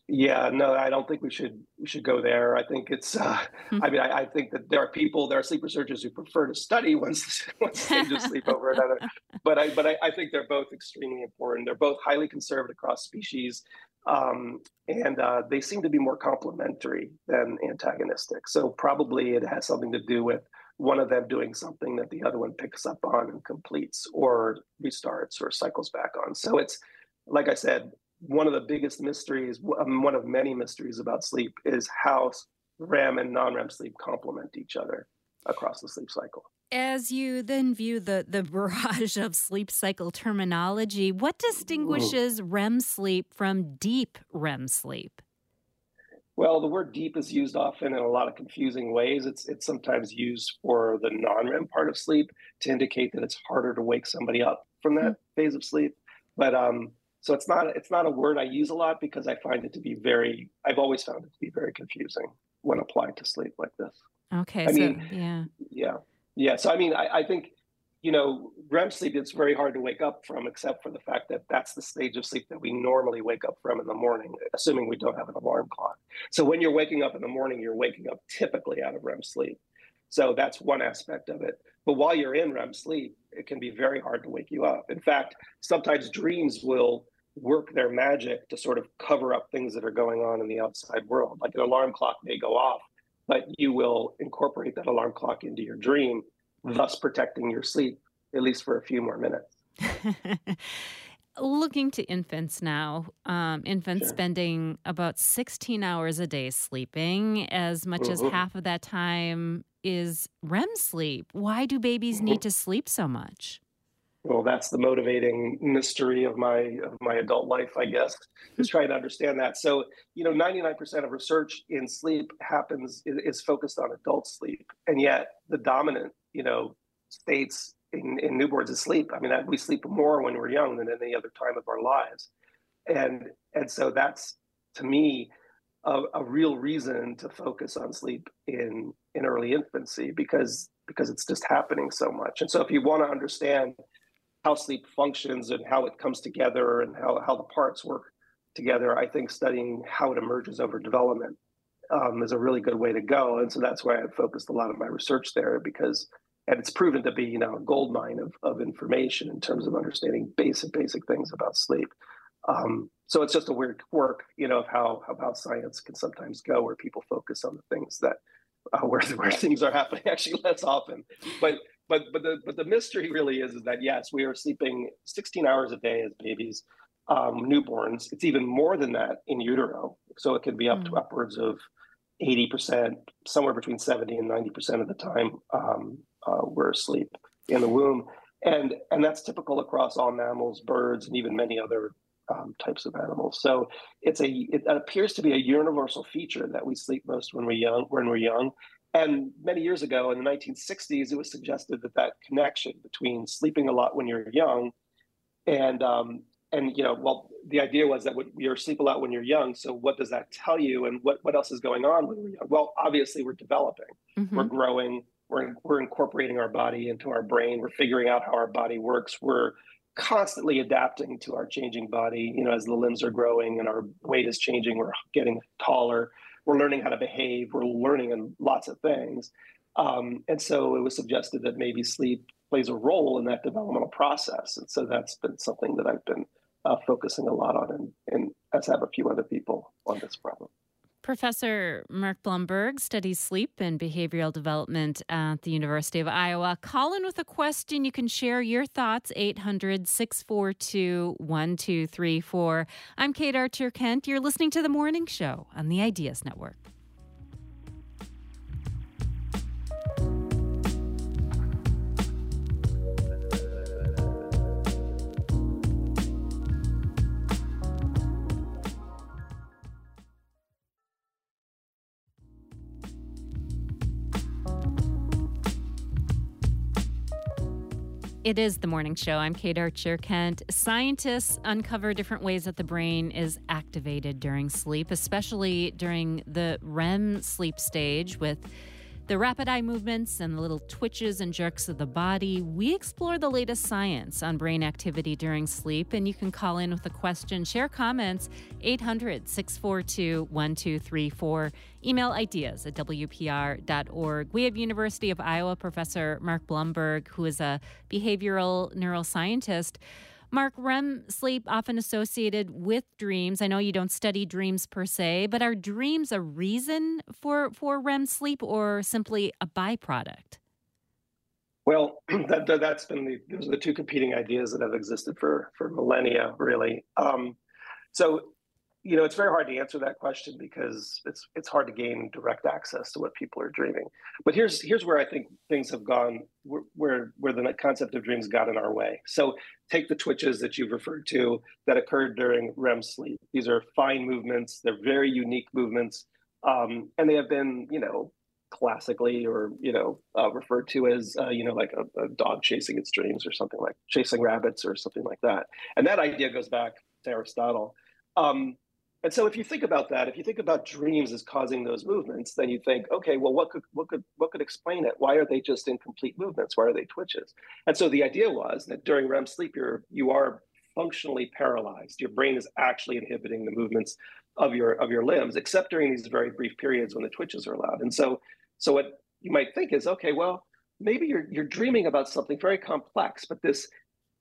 Speaker 10: Yeah, no, I don't think we should go there. I think it's. I mean, I think that there are sleep researchers who prefer to study one stage of sleep over another. But I think they're both extremely important. They're both highly conserved across species, and they seem to be more complementary than antagonistic. So probably it has something to do with one of them doing something that the other one picks up on and completes, or restarts, or cycles back on. So it's, like I said, one of the biggest mysteries, one of many mysteries about sleep, is how REM and non-REM sleep complement each other across the sleep cycle.
Speaker 1: As you then view the barrage of sleep cycle terminology, what distinguishes REM sleep from deep REM sleep?
Speaker 10: Well, the word deep is used often in a lot of confusing ways. It's sometimes used for the non-REM part of sleep to indicate that it's harder to wake somebody up from that phase of sleep. But so it's not a word I use a lot, because I've always found it to be very confusing when applied to sleep like this.
Speaker 1: Okay.
Speaker 10: Yeah. So, I mean, I think, REM sleep, it's very hard to wake up from, except for the fact that that's the stage of sleep that we normally wake up from in the morning, assuming we don't have an alarm clock. So when you're waking up in the morning, you're waking up typically out of REM sleep. So that's one aspect of it. But while you're in REM sleep, it can be very hard to wake you up. In fact, sometimes dreams will work their magic to sort of cover up things that are going on in the outside world. Like an alarm clock may go off, but you will incorporate that alarm clock into your dream, thus protecting your sleep, at least for a few more minutes.
Speaker 1: Looking to infants now, infants spending about 16 hours a day sleeping, as much as half of that time is REM sleep. Why do babies need to sleep so much?
Speaker 10: Well, that's the motivating mystery of my adult life, I guess, is trying to understand that. So, 99% of research in sleep is focused on adult sleep, and yet the dominant, states in newborns is sleep. I mean, we sleep more when we're young than any other time of our lives, and so that's, to me, a real reason to focus on sleep in early infancy, because it's just happening so much. And so, if you want to understand how sleep functions and how it comes together and how the parts work together, I think studying how it emerges over development is a really good way to go. And so that's why I've focused a lot of my research there, and it's proven to be, a gold mine of information in terms of understanding basic things about sleep. So it's just a weird quirk, of how science can sometimes go, where people focus on the things that where things are happening actually less often. But the mystery really is that, yes, we are sleeping 16 hours a day as babies, newborns. It's even more than that in utero. So it can be up to upwards of 80%, somewhere between 70 and 90% of the time we're asleep in the womb. And that's typical across all mammals, birds, and even many other types of animals. So it appears to be a universal feature that we sleep most when we're young. And many years ago, in the 1960s, it was suggested that connection between sleeping a lot when you're young and the idea was that you're asleep a lot when you're young. So what does that tell you? And what else is going on when we're young? Well, obviously we're developing, we're growing, we're incorporating our body into our brain. We're figuring out how our body works. We're constantly adapting to our changing body. As the limbs are growing and our weight is changing, we're getting taller. We're learning how to behave. We're learning in lots of things. And so it was suggested that maybe sleep plays a role in that developmental process. And so that's been something that I've been focusing a lot on, and as have a few other people on this problem.
Speaker 1: Professor Mark Blumberg studies sleep and behavioral development at the University of Iowa. Call in with a question. You can share your thoughts, 800-642-1234. I'm Kate Archer-Kent. You're listening to The Morning Show on the Ideas Network. It is The Morning Show. I'm Kate Archer-Kent. Scientists uncover different ways that the brain is activated during sleep, especially during the REM sleep stage, with The rapid eye movements and the little twitches and jerks of the body. We explore the latest science on brain activity during sleep, and you can call in with a question, share comments, 800-642-1234. Email ideas at WPR.org. We have University of Iowa professor Mark Blumberg, who is a behavioral neuroscientist. Mark, REM sleep often associated with dreams. I know you don't study dreams per se, but are dreams a reason for REM sleep or simply a byproduct?
Speaker 10: Well, those are the two competing ideas that have existed for millennia, really. It's very hard to answer that question because it's hard to gain direct access to what people are dreaming. But here's where I think things have gone, where the concept of dreams got in our way. So take the twitches that you've referred to that occurred during REM sleep. These are fine movements. They're very unique movements. And they have been, classically or, referred to as, like a dog chasing its dreams or something, like chasing rabbits or something like that. And that idea goes back to Aristotle. And so if you think about that, if you think about dreams as causing those movements, then you think, okay, well, what could explain it? Why are they just incomplete movements? Why are they twitches? And so the idea was that during REM sleep, you are functionally paralyzed. Your brain is actually inhibiting the movements of your limbs, except during these very brief periods when the twitches are allowed. And so what you might think is, okay, well, maybe you're dreaming about something very complex, but this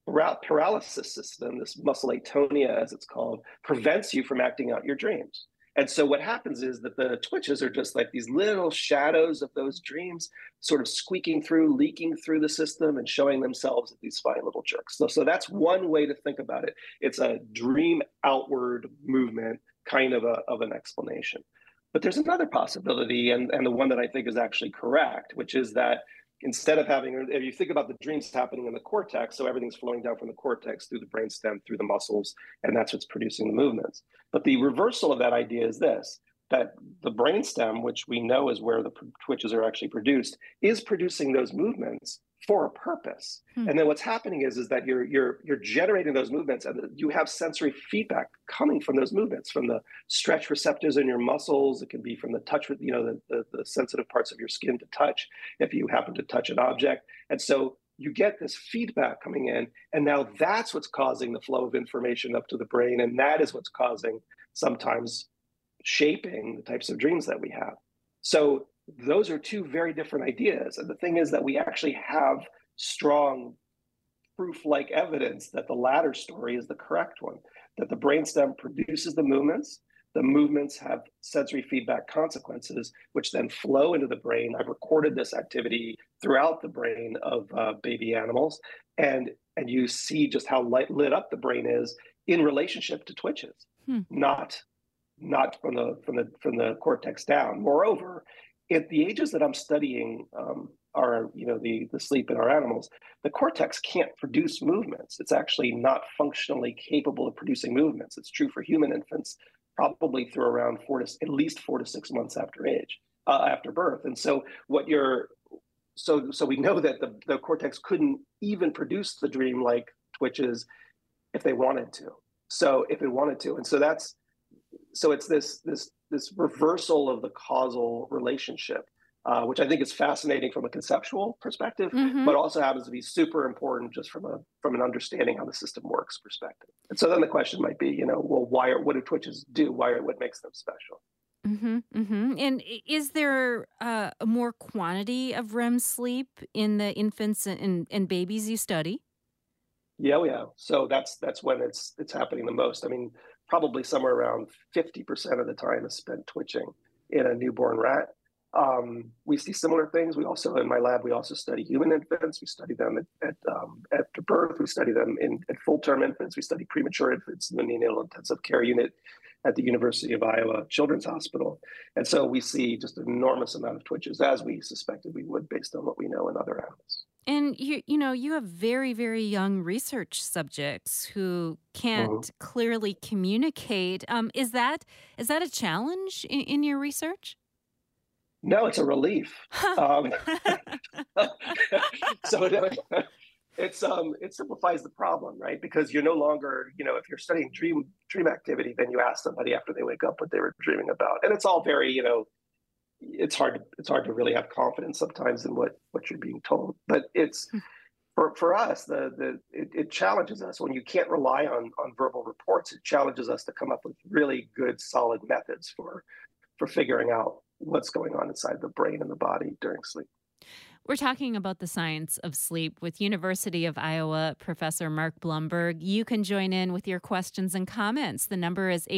Speaker 10: paralysis system, this muscle atonia, as it's called, prevents you from acting out your dreams. And so what happens is that the twitches are just like these little shadows of those dreams sort of squeaking through, leaking through the system and showing themselves as these fine little jerks. So that's one way to think about it. It's a dream outward movement kind of an explanation. But there's another possibility, and the one that I think is actually correct, which is that instead of if you think about the dreams happening in the cortex, so everything's flowing down from the cortex through the brainstem, through the muscles, and that's what's producing the movements. But the reversal of that idea is this, that the brainstem, which we know is where the twitches are actually produced, is producing those movements for a purpose. And then what's happening is that you're generating those movements, and you have sensory feedback coming from those movements, from the stretch receptors in your muscles. It can be from the touch with, the sensitive parts of your skin to touch, if you happen to touch an object. And so you get this feedback coming in, and now that's what's causing the flow of information up to the brain. And that is what's causing, sometimes shaping the types of dreams that we have. So those are two very different ideas. And the thing is that we actually have strong proof-like evidence that the latter story is the correct one, that the brainstem produces the movements have sensory feedback consequences, which then flow into the brain. I've recorded this activity throughout the brain of baby animals, and you see just how lit up the brain is in relationship to twitches, not from the cortex down. Moreover, at the ages that I'm studying the sleep in our animals, the cortex can't produce movements. It's actually not functionally capable of producing movements. It's true for human infants, probably through around at least 4 to 6 months after birth. And so so we know that the cortex couldn't even produce the dream-like twitches if they wanted to. And so it's this reversal of the causal relationship, which I think is fascinating from a conceptual perspective, but also happens to be super important just from an understanding how the system works perspective. And so then the question might be, what do twitches do? What makes them special?
Speaker 1: And is there more quantity of REM sleep in the infants and babies you study?
Speaker 10: Yeah. So that's when it's happening the most. I mean, probably somewhere around 50% of the time is spent twitching in a newborn rat. We see similar things. In my lab, we also study human infants. We study them at birth. We study them at full-term infants. We study premature infants in the neonatal intensive care unit at the University of Iowa Children's Hospital. And so we see just an enormous amount of twitches, as we suspected we would based on what we know in other animals.
Speaker 1: And you have very, very young research subjects who can't clearly communicate. Is that a challenge in your research?
Speaker 10: No, it's a relief. It simplifies the problem, right? Because you're no longer, if you're studying dream activity, then you ask somebody after they wake up what they were dreaming about, and it's all very, it's hard to really have confidence sometimes in what you're being told. But it's for us, it challenges us when you can't rely on verbal reports. It challenges us to come up with really good, solid methods for figuring out what's going on inside the brain and the body during sleep.
Speaker 1: We're talking about the science of sleep with University of Iowa Professor Mark Blumberg. You can join in with your questions and comments. The number is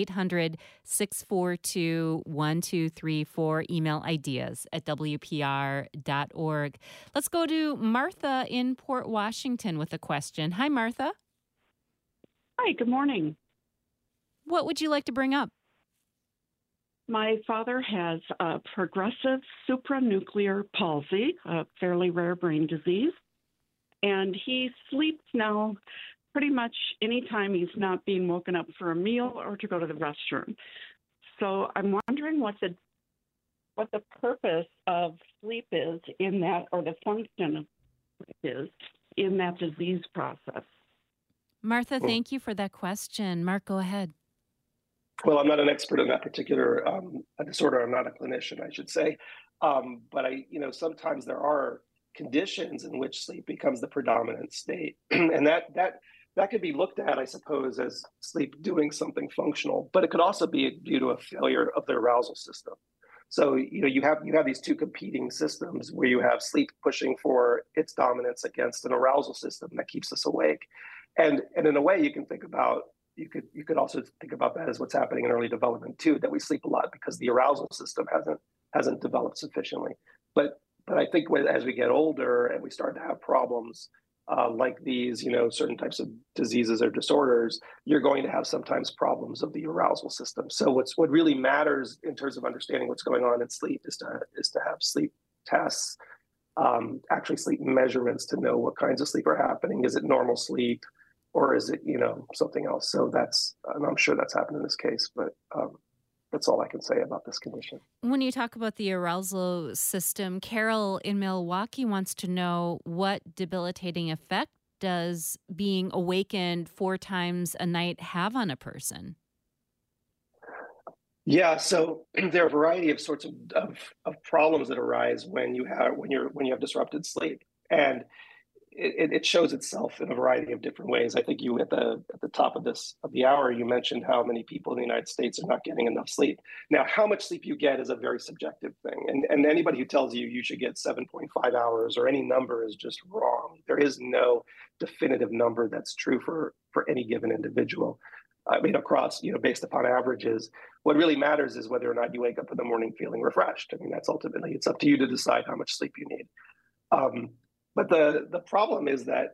Speaker 1: 800-642-1234. Email ideas@wpr.org. Let's go to Martha in Port Washington with a question. Hi, Martha.
Speaker 11: Hi, good morning.
Speaker 1: What would you like to bring up?
Speaker 11: My father has progressive supranuclear palsy, a fairly rare brain disease, and he sleeps now pretty much anytime he's not being woken up for a meal or to go to the restroom. So I'm wondering what the purpose of sleep is in that, or the function of sleep is in that disease process.
Speaker 1: Martha, thank you for that question. Mark, go ahead.
Speaker 10: Well, I'm not an expert in that particular disorder. I'm not a clinician, I should say. But sometimes there are conditions in which sleep becomes the predominant state, and that could be looked at, I suppose, as sleep doing something functional. But it could also be due to a failure of the arousal system. So you have these two competing systems where you have sleep pushing for its dominance against an arousal system that keeps us awake, and in a way you can think about. You could also think about that as what's happening in early development too, that we sleep a lot because the arousal system hasn't developed sufficiently. But I think as we get older and we start to have problems like these, certain types of diseases or disorders, you're going to have sometimes problems of the arousal system. So what really matters in terms of understanding what's going on in sleep is to have sleep tests, actually sleep measurements to know what kinds of sleep are happening. Is it normal sleep? Or is it, something else? So and I'm sure that's happened in this case, but that's all I can say about this condition.
Speaker 1: When you talk about the arousal system, Carol in Milwaukee wants to know what debilitating effect does being awakened 4 times a night have on a person?
Speaker 10: Yeah, so there are a variety of sorts of problems that arise when you have disrupted sleep, and it shows itself in a variety of different ways. I think you at the top of the hour, you mentioned how many people in the United States are not getting enough sleep. Now, how much sleep you get is a very subjective thing. And anybody who tells you should get 7.5 hours or any number is just wrong. There is no definitive number that's true for any given individual. I mean, across, based upon averages. What really matters is whether or not you wake up in the morning feeling refreshed. I mean, that's ultimately, it's up to you to decide how much sleep you need. But the problem is that,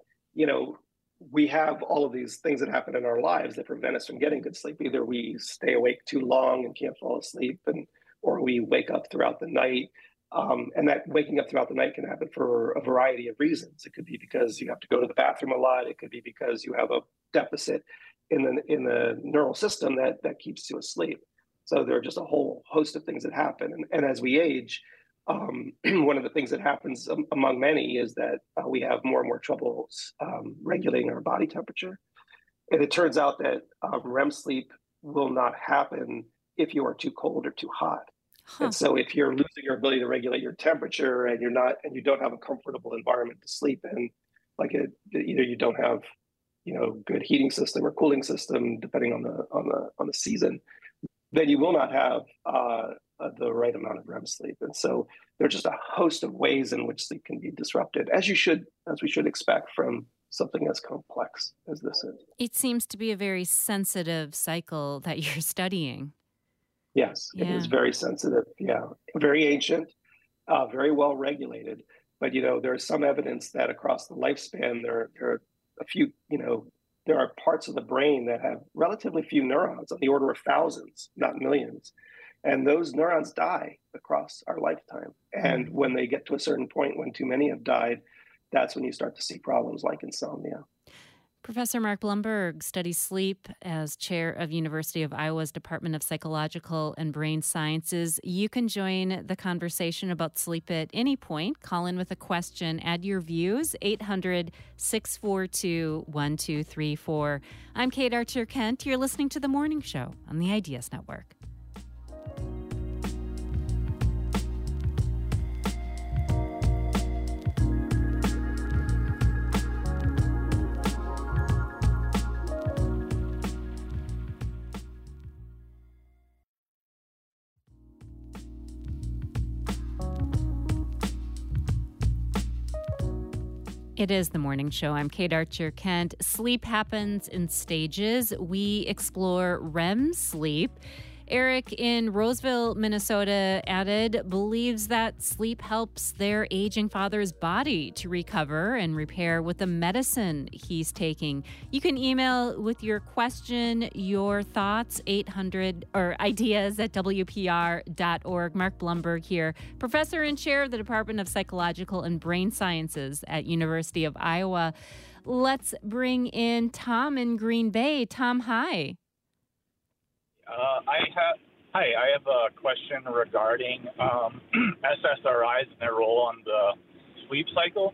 Speaker 10: we have all of these things that happen in our lives that prevent us from getting good sleep. Either we stay awake too long and can't fall asleep, or we wake up throughout the night. And that waking up throughout the night can happen for a variety of reasons. It could be because you have to go to the bathroom a lot. It could be because you have a deficit in the neural system that keeps you asleep. So there are just a whole host of things that happen. And as we age, one of the things that happens among many is that we have more and more trouble regulating our body temperature. And it turns out that REM sleep will not happen if you are too cold or too hot. Huh. And so if you're losing your ability to regulate your temperature and you don't have a comfortable environment to sleep in, either you don't have, good heating system or cooling system, depending on the season, then you will not have the right amount of REM sleep. And so there are just a host of ways in which sleep can be disrupted, as we should expect from something as complex as this is.
Speaker 1: It seems to be a very sensitive cycle that you're studying.
Speaker 10: Yes, yeah. It is very sensitive. Yeah, very ancient, very well regulated. But, there's some evidence that across the lifespan, there are a few, there are parts of the brain that have relatively few neurons, on the order of thousands, not millions. And those neurons die across our lifetime. And when they get to a certain point, when too many have died, that's when you start to see problems like insomnia.
Speaker 1: Professor Mark Blumberg studies sleep as chair of University of Iowa's Department of Psychological and Brain Sciences. You can join the conversation about sleep at any point. Call in with a question. Add your views, 800-642-1234. I'm Kate Archer-Kent. You're listening to The Morning Show on the Ideas Network. It is the morning show. I'm Kate Archer-Kent. Sleep happens in stages. We explore REM sleep. Eric in Roseville, Minnesota believes that sleep helps their aging father's body to recover and repair with the medicine he's taking. You can email with your question, your thoughts, 800 or ideas at WPR.org. Mark Blumberg here, professor and chair of the Department of Psychological and Brain Sciences at University of Iowa. Let's bring in Tom in Green Bay. Tom, hi.
Speaker 12: I have a question regarding SSRIs and their role on the sleep cycle.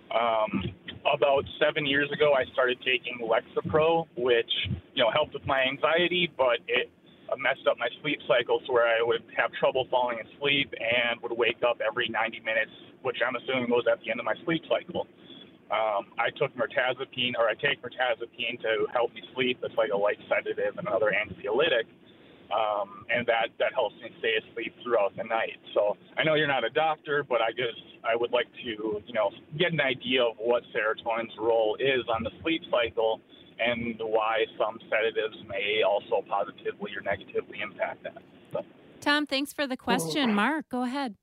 Speaker 12: About 7 years ago, I started taking Lexapro, which helped with my anxiety, but it messed up my sleep cycle to where I would have trouble falling asleep and would wake up every 90 minutes, which I'm assuming was at the end of my sleep cycle. I took mirtazapine, or I take mirtazapine to help me sleep. It's like a light sedative and another anxiolytic. And that helps me stay asleep throughout the night. So I know you're not a doctor, but I would like to, get an idea of what serotonin's role is on the sleep cycle and why some sedatives may also positively or negatively impact that. So.
Speaker 1: Tom, thanks for the question. Mark, go ahead.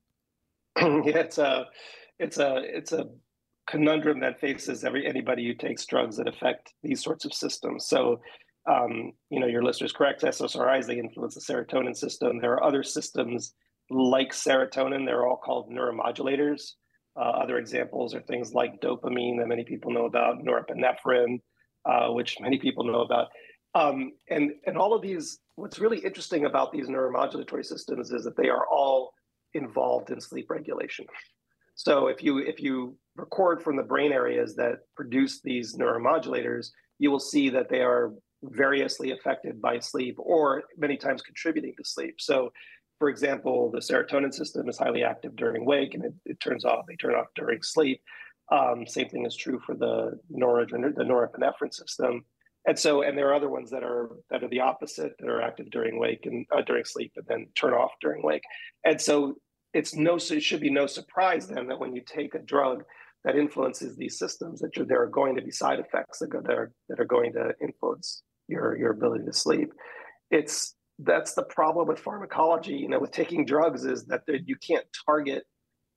Speaker 10: Yeah, it's a conundrum that faces anybody who takes drugs that affect these sorts of systems. So, your listener's correct. SSRIs, they influence the serotonin system. There are other systems like serotonin. They're all called neuromodulators. Other examples are things like dopamine that many people know about, norepinephrine, which many people know about. And all of these, what's really interesting about these neuromodulatory systems is that they are all involved in sleep regulation. So if you record from the brain areas that produce these neuromodulators, you will see that they are variously affected by sleep or many times contributing to sleep. So, for example, the serotonin system is highly active during wake and they turn off during sleep. Same thing is true for the norepinephrine system. And there are other ones that are the opposite, that are active during wake and during sleep and then turn off during wake. And so it should be no surprise then that when you take a drug that influences these systems, that there are going to be side effects that are going to influence your ability to sleep. That's the problem with pharmacology, with taking drugs, is that you can't target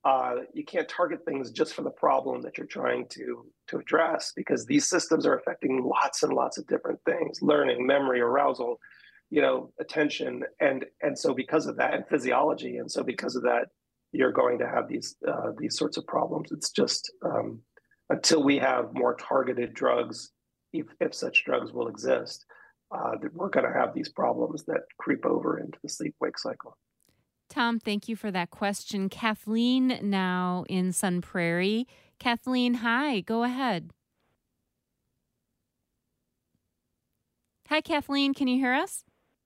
Speaker 10: things just for the problem that you're trying to address, because these systems are affecting lots and lots of different things: learning, memory, arousal, attention, and so because of that, and physiology, and so because of that, you're going to have these sorts of problems. It's just until we have more targeted drugs, if such drugs will exist, we're going to have these problems that creep over into the sleep-wake cycle.
Speaker 1: Tom, thank you for that question. Kathleen now in Sun Prairie. Kathleen, hi, go ahead. Hi, Kathleen, can you hear us?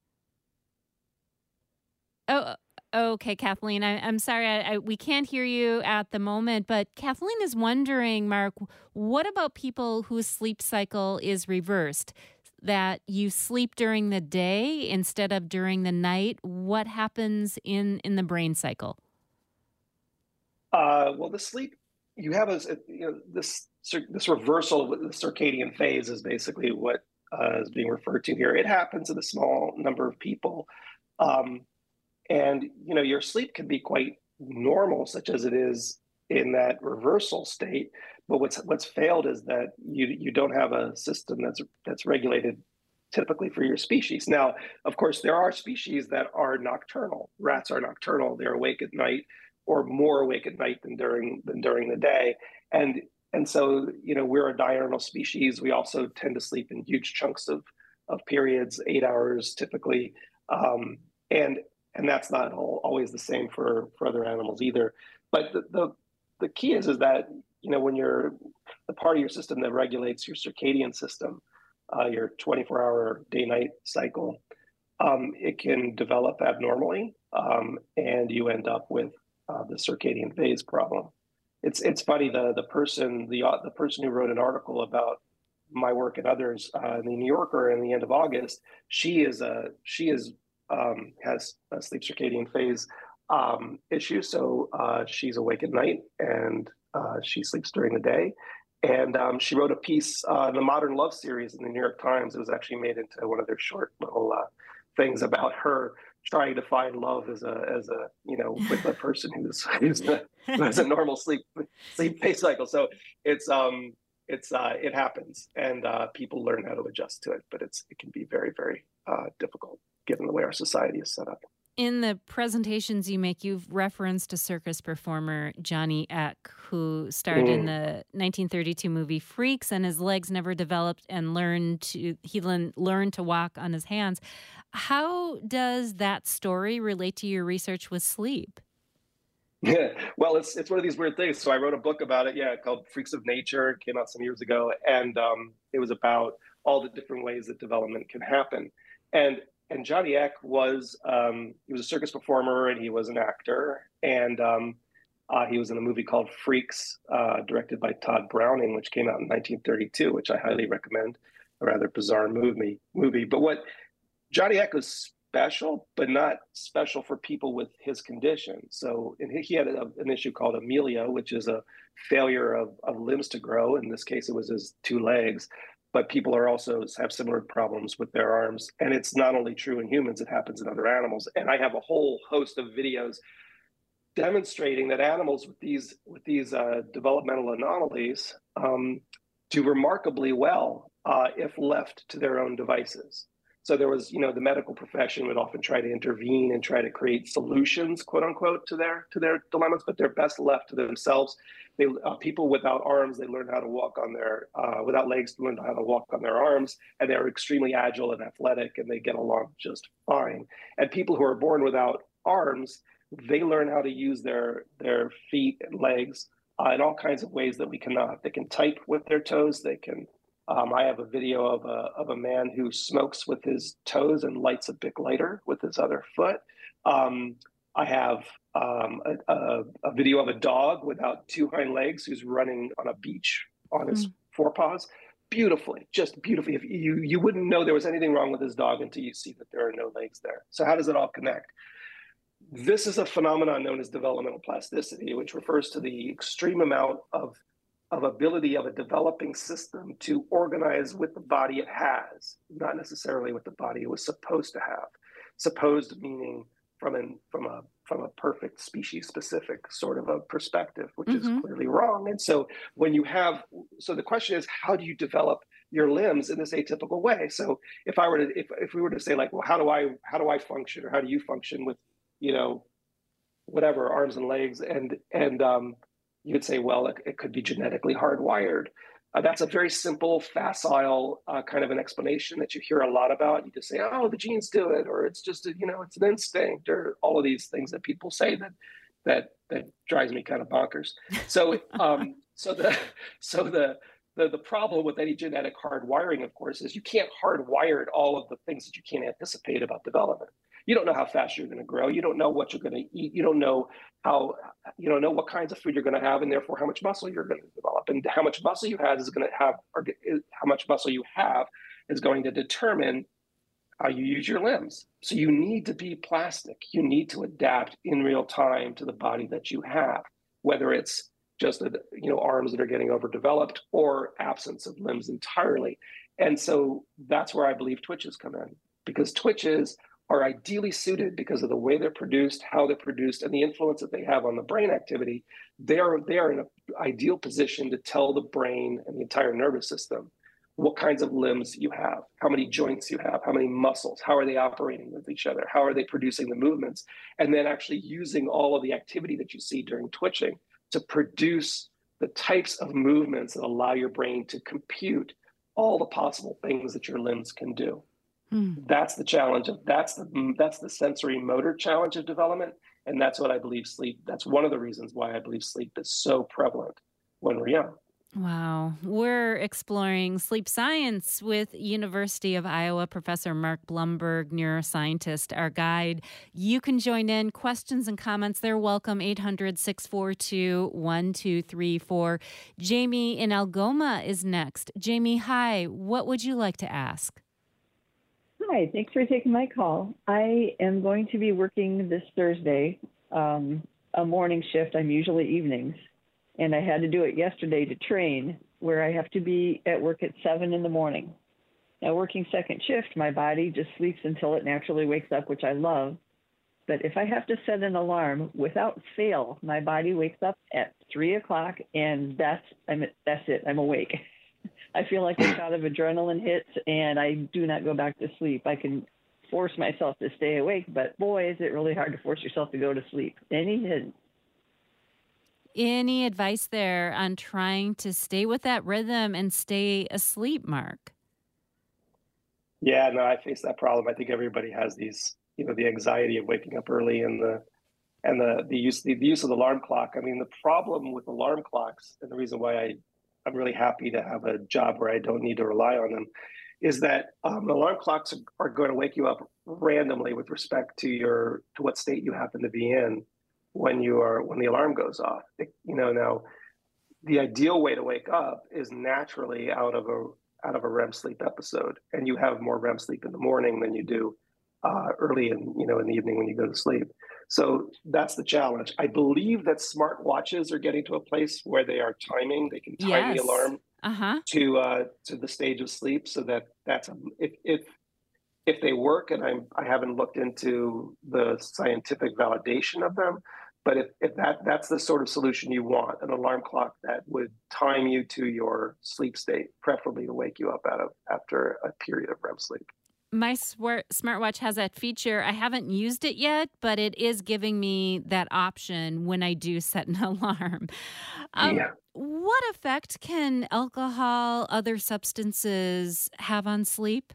Speaker 1: Oh, okay, Kathleen, I'm sorry, we can't hear you at the moment, but Kathleen is wondering, Mark, what about people whose sleep cycle is reversed, that you sleep during the day instead of during the night? What happens in the brain cycle?
Speaker 10: Well, the sleep, you have this reversal with the circadian phase is basically what is being referred to here. It happens in a small number of people. And your sleep can be quite normal, such as it is in that reversal state. But what's failed is that you don't have a system that's regulated typically for your species. Now, of course, there are species that are nocturnal. Rats are nocturnal; they're awake at night, or more awake at night than during the day. And so we're a diurnal species. We also tend to sleep in huge chunks of periods, 8 hours typically, and that's not always the same for other animals either. But the key is that when you're the part of your system that regulates your circadian system, your 24-hour day-night cycle, it can develop abnormally, and you end up with the circadian phase problem. It's funny, the person who wrote an article about my work and others in the New Yorker in the end of August, she has a sleep circadian phase issue. So she's awake at night and she sleeps during the day. And she wrote a piece in the Modern Love series in the New York Times. It was actually made into one of their short little things about her trying to find love as a with a person who has a normal sleep phase cycle. So it happens, and people learn how to adjust to it. But it can be very, very difficult given the way our society is set up.
Speaker 1: In the presentations you make, you've referenced a circus performer, Johnny Eck, who starred in the 1932 movie Freaks, and his legs never developed and he learned to walk on his hands. How does that story relate to your research with sleep?
Speaker 10: Yeah, well, it's one of these weird things. So I wrote a book about it, called Freaks of Nature. It came out some years ago, and it was about all the different ways that development can happen. And Johnny Eck was he was a circus performer, and he was an actor, and he was in a movie called Freaks, directed by Todd Browning, which came out in 1932, which I highly recommend. A rather bizarre movie. But what Johnny Eck was special, but not special for people with his condition. So he had an issue called amelia, which is a failure of limbs to grow. In this case, it was his two legs. But people have similar problems with their arms. And it's not only true in humans, it happens in other animals. And I have a whole host of videos demonstrating that animals with these developmental anomalies do remarkably well if left to their own devices. So there was, the medical profession would often try to intervene and try to create solutions, quote unquote, to their dilemmas, but they're best left to themselves. People without arms, they learn how to walk on without legs, learn how to walk on their arms, and they're extremely agile and athletic, and they get along just fine. And people who are born without arms, they learn how to use their feet and legs in all kinds of ways that we cannot. They can type with their toes. They can. I have a video of a man who smokes with his toes and lights a Bic lighter with his other foot. I have a video of a dog without two hind legs who's running on a beach on his forepaws. Just beautifully. If you wouldn't know there was anything wrong with his dog until you see that there are no legs there. So how does it all connect? This is a phenomenon known as developmental plasticity, which refers to the extreme amount of ability of a developing system to organize with the body it has, not necessarily with the body it was supposed to have. Supposed meaning from a perfect species specific sort of a perspective, which is clearly wrong. And so so the question is, how do you develop your limbs in this atypical way? So if we were to say, like, well, how do I function, or how do you function with, whatever, arms and legs, and you would say, well, it could be genetically hardwired. That's a very simple, facile kind of an explanation that you hear a lot about. You just say, oh, the genes do it, or it's just, it's an instinct, or all of these things that people say that drives me kind of bonkers. So, the problem with any genetic hardwiring, of course, is you can't hardwire all of the things that you can't anticipate about development. You don't know how fast you're going to grow. You don't know what you're going to eat. You don't know what kinds of food you're going to have, and therefore how much muscle you're going to develop. And how much muscle you have how much muscle you have is going to determine how you use your limbs. So you need to be plastic. You need to adapt in real time to the body that you have, whether it's just arms that are getting overdeveloped or absence of limbs entirely. And so that's where I believe twitches come in, because twitches are ideally suited because of the way they're produced, how they're produced, and the influence that they have on the brain activity. They are in an ideal position to tell the brain and the entire nervous system what kinds of limbs you have, how many joints you have, how many muscles, how are they operating with each other, how are they producing the movements, and then actually using all of the activity that you see during twitching to produce the types of movements that allow your brain to compute all the possible things that your limbs can do. That's the challenge that's the sensory motor challenge of development. And that's what I believe that's one of the reasons why I believe sleep is so prevalent when we're young.
Speaker 1: Wow. We're exploring sleep science with University of Iowa Professor Mark Blumberg, neuroscientist, our guide. You can join in. Questions and comments, they're welcome. 800-642-1234. Jamie in Algoma is next. Jamie, hi. What would you like to ask?
Speaker 13: Hi, thanks for taking my call. I am going to be working this Thursday, a morning shift. I'm usually evenings, and I had to do it yesterday to train, where I have to be at work at 7 in the morning. Now, working second shift, my body just sleeps until it naturally wakes up, which I love. But if I have to set an alarm, without fail, my body wakes up at 3 o'clock, and that's it. I'm awake. I feel like a shot of adrenaline hits, and I do not go back to sleep. I can force myself to stay awake, but boy, is it really hard to force yourself to go to sleep.
Speaker 1: Any advice there on trying to stay with that rhythm and stay asleep, Mark?
Speaker 10: Yeah, no, I face that problem. I think everybody has these, the anxiety of waking up early and the use of the alarm clock. I mean, the problem with alarm clocks, and the reason why I'm really happy to have a job where I don't need to rely on them, is that alarm clocks are going to wake you up randomly with respect to what state you happen to be in when the alarm goes off. Now the ideal way to wake up is naturally out of a REM sleep episode, and you have more REM sleep in the morning than you do early in the evening when you go to sleep. So that's the challenge. I believe that smart watches are getting to a place where they are timing. They can time the alarm to the stage of sleep, so that's if they work. And I haven't looked into the scientific validation of them, but if that's the sort of solution you want, an alarm clock that would time you to your sleep state, preferably to wake you up after a period of REM sleep.
Speaker 1: My smartwatch has that feature. I haven't used it yet, but it is giving me that option when I do set an alarm. What effect can alcohol, other substances have on sleep?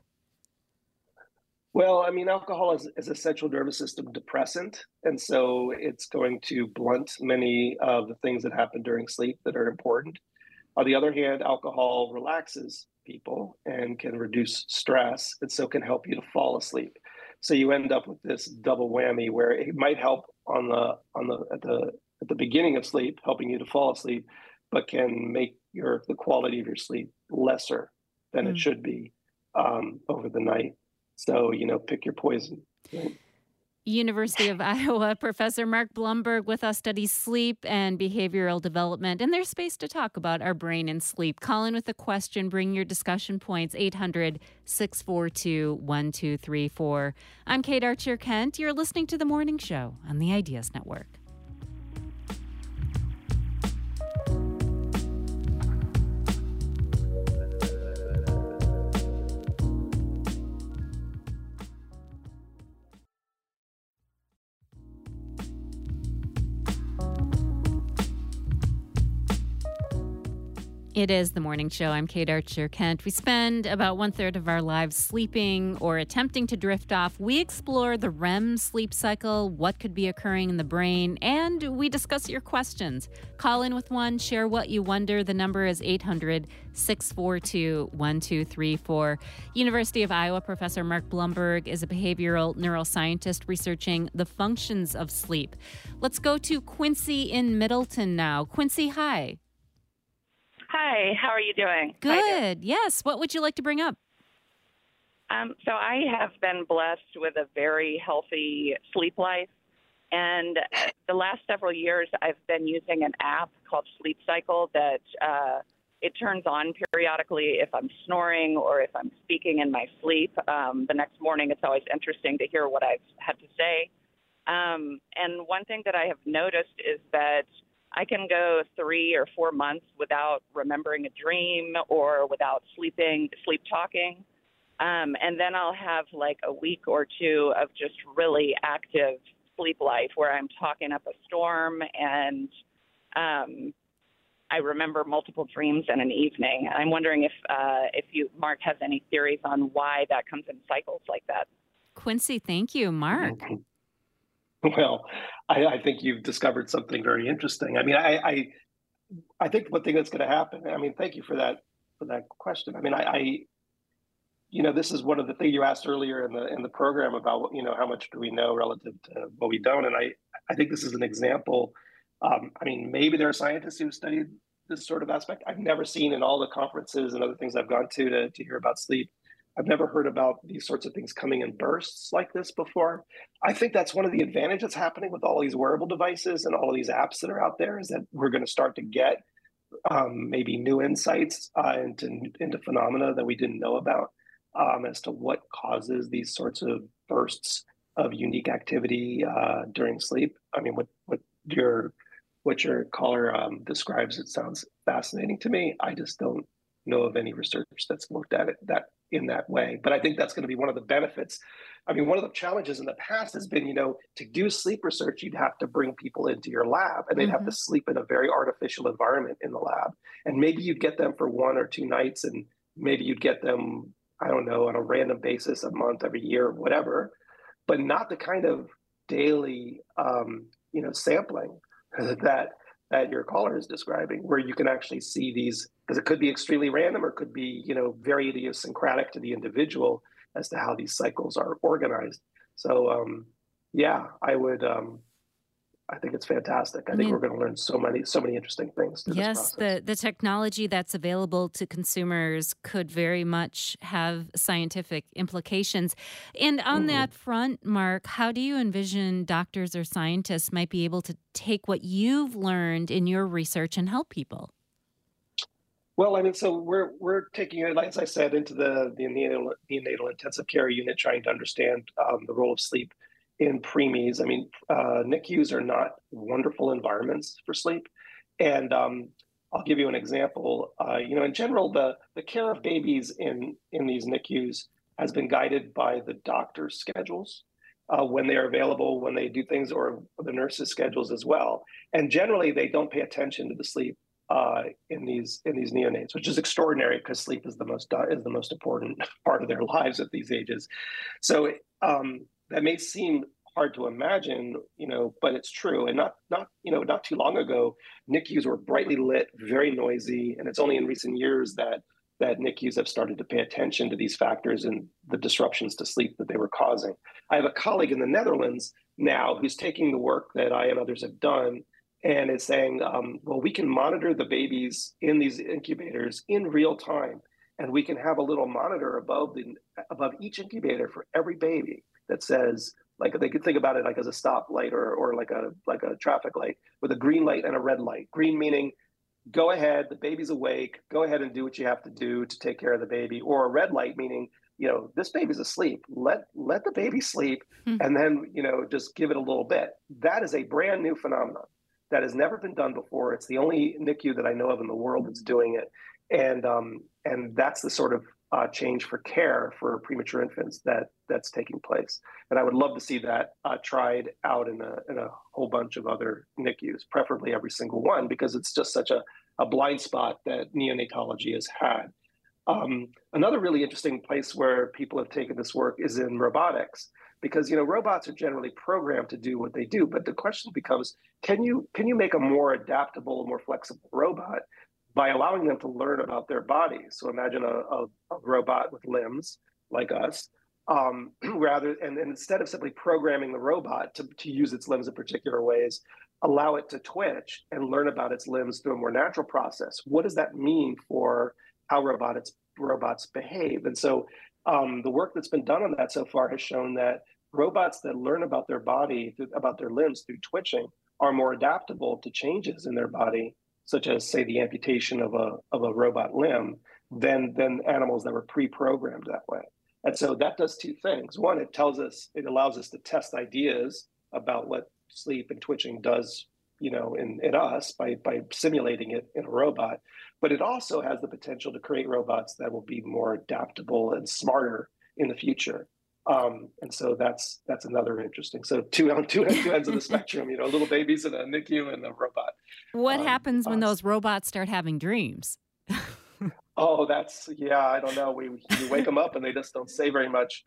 Speaker 10: Well, I mean, alcohol is a central nervous system depressant, and so it's going to blunt many of the things that happen during sleep that are important. On the other hand, alcohol relaxes people and can reduce stress, and so can help you to fall asleep. So you end up with this double whammy where it might help at the beginning of sleep, helping you to fall asleep, but can make the quality of your sleep lesser than it should be over the night. So, pick your poison. Right?
Speaker 1: University of Iowa Professor Mark Blumberg with us studies sleep and behavioral development, and there's space to talk about our brain and sleep. Call in with a question, bring your discussion points, 800-642-1234. I'm Kate Archer-Kent. You're listening to The Morning Show on the Ideas Network. It is The Morning Show. I'm Kate Archer-Kent. We spend about 1/3 of our lives sleeping or attempting to drift off. We explore the REM sleep cycle, what could be occurring in the brain, and we discuss your questions. Call in with one, share what you wonder. The number is 800-642-1234. University of Iowa Professor Mark Blumberg is a behavioral neuroscientist researching the functions of sleep. Let's go to Quincy in Middleton now. Quincy, hi.
Speaker 14: Hi, how are you doing?
Speaker 1: Good. Yes. What would you like to bring up?
Speaker 14: So I have been blessed with a very healthy sleep life. And the last several years, I've been using an app called Sleep Cycle that it turns on periodically if I'm snoring or if I'm speaking in my sleep. The next morning, it's always interesting to hear what I've had to say. And one thing that I have noticed is that I can go 3 or 4 months without remembering a dream or without sleep talking. And then I'll have like a week or two of just really active sleep life where I'm talking up a storm and I remember multiple dreams in an evening. I'm wondering if Mark has any theories on why that comes in cycles like that.
Speaker 1: Quincy, thank you. Mark?
Speaker 10: Well, I think you've discovered something very interesting. I mean, I think one thing that's going to happen. I mean, thank you for that question. I mean, this is one of the things you asked earlier in the program about how much do we know relative to what we don't, and I think this is an example. I mean, maybe there are scientists who studied this sort of aspect. I've never seen in all the conferences and other things I've gone to hear about sleep. I've never heard about these sorts of things coming in bursts like this before. I think that's one of the advantages happening with all these wearable devices and all of these apps that are out there, is that we're going to start to get maybe new insights into phenomena that we didn't know about, as to what causes these sorts of bursts of unique activity during sleep. I mean, what your caller describes, it sounds fascinating to me. I just don't know of any research that's looked at it in that way. But I think that's going to be one of the benefits. I mean, one of the challenges in the past has been, to do sleep research, you'd have to bring people into your lab, and they'd have to sleep in a very artificial environment in the lab. And maybe you'd get them for 1 or 2 nights, and maybe you'd get them, I don't know, on a random basis, a month, every year, whatever, but not the kind of daily, sampling that your caller is describing, where you can actually see these, because it could be extremely random or it could be, very idiosyncratic to the individual as to how these cycles are organized. So, I think it's fantastic. I think we're going to learn so many interesting things through this process.
Speaker 1: The technology that's available to consumers could very much have scientific implications. And on that front, Mark, how do you envision doctors or scientists might be able to take what you've learned in your research and help people?
Speaker 10: Well, I mean, so we're taking it, as I said, into the neonatal intensive care unit, trying to understand the role of sleep in preemies. I mean, NICUs are not wonderful environments for sleep. And I'll give you an example. In general, the care of babies in these NICUs has been guided by the doctor's schedules when they are available, when they do things, or the nurses' schedules as well. And generally, they don't pay attention to the sleep in these neonates, which is extraordinary because sleep is the most important part of their lives at these ages. So that may seem hard to imagine, but it's true. And not too long ago, NICUs were brightly lit, very noisy, and it's only in recent years that NICUs have started to pay attention to these factors and the disruptions to sleep that they were causing. I have a colleague in the Netherlands now who's taking the work that I and others have done and is saying, well, we can monitor the babies in these incubators in real time, and we can have a little monitor above each incubator for every baby that says, like, they could think about it like as a stoplight or like a traffic light with a green light and a red light. Green meaning, go ahead, the baby's awake, go ahead and do what you have to do to take care of the baby. Or a red light meaning, this baby's asleep. Let the baby sleep, and then, just give it a little bit. That is a brand new phenomenon that has never been done before. It's the only NICU that I know of in the world that's doing it. And that's the sort of change for care for premature infants that's taking place. And I would love to see that tried out in a whole bunch of other NICUs, preferably every single one, because it's just such a blind spot that neonatology has had. Another really interesting place where people have taken this work is in robotics, because robots are generally programmed to do what they do. But the question becomes, can you make a more adaptable, more flexible robot by allowing them to learn about their bodies? So imagine a robot with limbs like us, and instead of simply programming the robot to use its limbs in particular ways, allow it to twitch and learn about its limbs through a more natural process. What does that mean for how robots behave? And so the work that's been done on that so far has shown that robots that learn about their body, about their limbs through twitching, are more adaptable to changes in their body, such as, say, the amputation of a robot limb, than animals that were pre-programmed that way. And so that does two things. One, it allows us to test ideas about what sleep and twitching does, in us by simulating it in a robot. But it also has the potential to create robots that will be more adaptable and smarter in the future. And so that's another interesting. So two ends of the spectrum, little babies in a NICU and a robot.
Speaker 1: What happens when those robots start having dreams?
Speaker 10: Oh, I don't know. You wake them up and they just don't say very much.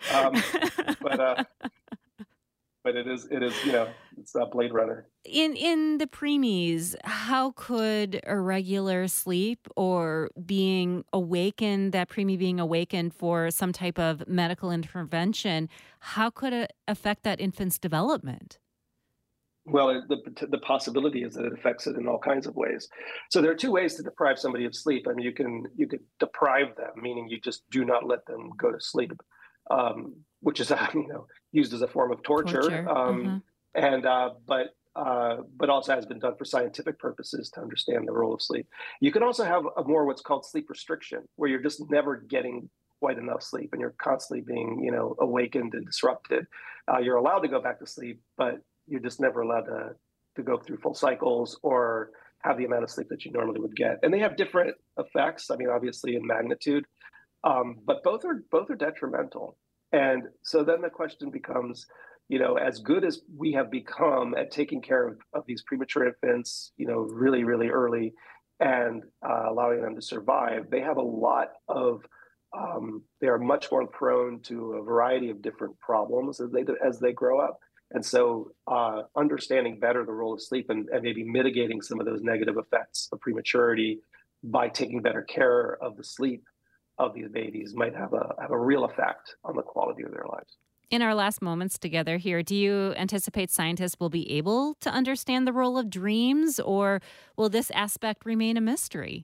Speaker 10: But it is, it's a Blade Runner.
Speaker 1: In the preemies, how could irregular sleep or being awakened, that preemie being awakened for some type of medical intervention, how could it affect that infant's development?
Speaker 10: Well, the possibility is that it affects it in all kinds of ways. So there are two ways to deprive somebody of sleep. I mean, you could deprive them, meaning you just do not let them go to sleep, which is used as a form of torture. But but also has been done for scientific purposes to understand the role of sleep. You can also have a more what's called sleep restriction, where you're just never getting quite enough sleep and you're constantly being, awakened and disrupted. You're allowed to go back to sleep, but you're just never allowed to go through full cycles or have the amount of sleep that you normally would get. And they have different effects. I mean, obviously in magnitude, but both are detrimental. And so then the question becomes, as good as we have become at taking care of these premature infants, really, really early and allowing them to survive, they have a lot of, they are much more prone to a variety of different problems as they grow up. And so understanding better the role of sleep and maybe mitigating some of those negative effects of prematurity by taking better care of the sleep of these babies might have a real effect on the quality of their lives.
Speaker 1: In our last moments together here, do you anticipate scientists will be able to understand the role of dreams, or will this aspect remain a mystery?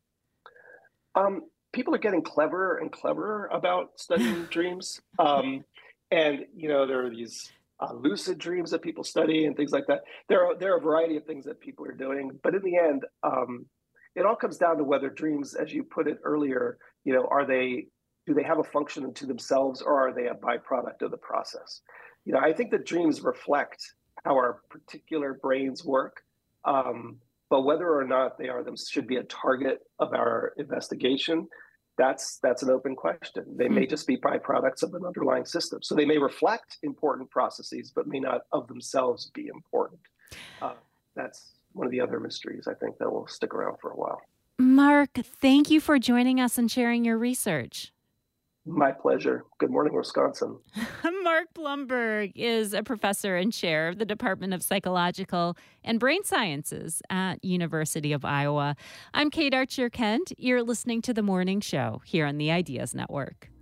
Speaker 10: People are getting cleverer and cleverer about studying dreams. And, there are these lucid dreams that people study and things like that. There are a variety of things that people are doing. But in the end, it all comes down to whether dreams, as you put it earlier, do they have a function unto themselves, or are they a byproduct of the process? I think that dreams reflect how our particular brains work, but whether or not they should be a target of our investigation, that's an open question. They may just be byproducts of an underlying system. So they may reflect important processes, but may not of themselves be important. That's one of the other mysteries, I think, that will stick around for a while.
Speaker 1: Mark, thank you for joining us and sharing your research.
Speaker 10: My pleasure. Good morning, Wisconsin.
Speaker 1: Mark Blumberg is a professor and chair of the Department of Psychological and Brain Sciences at University of Iowa. I'm Kate Archer-Kent. You're listening to The Morning Show here on the Ideas Network.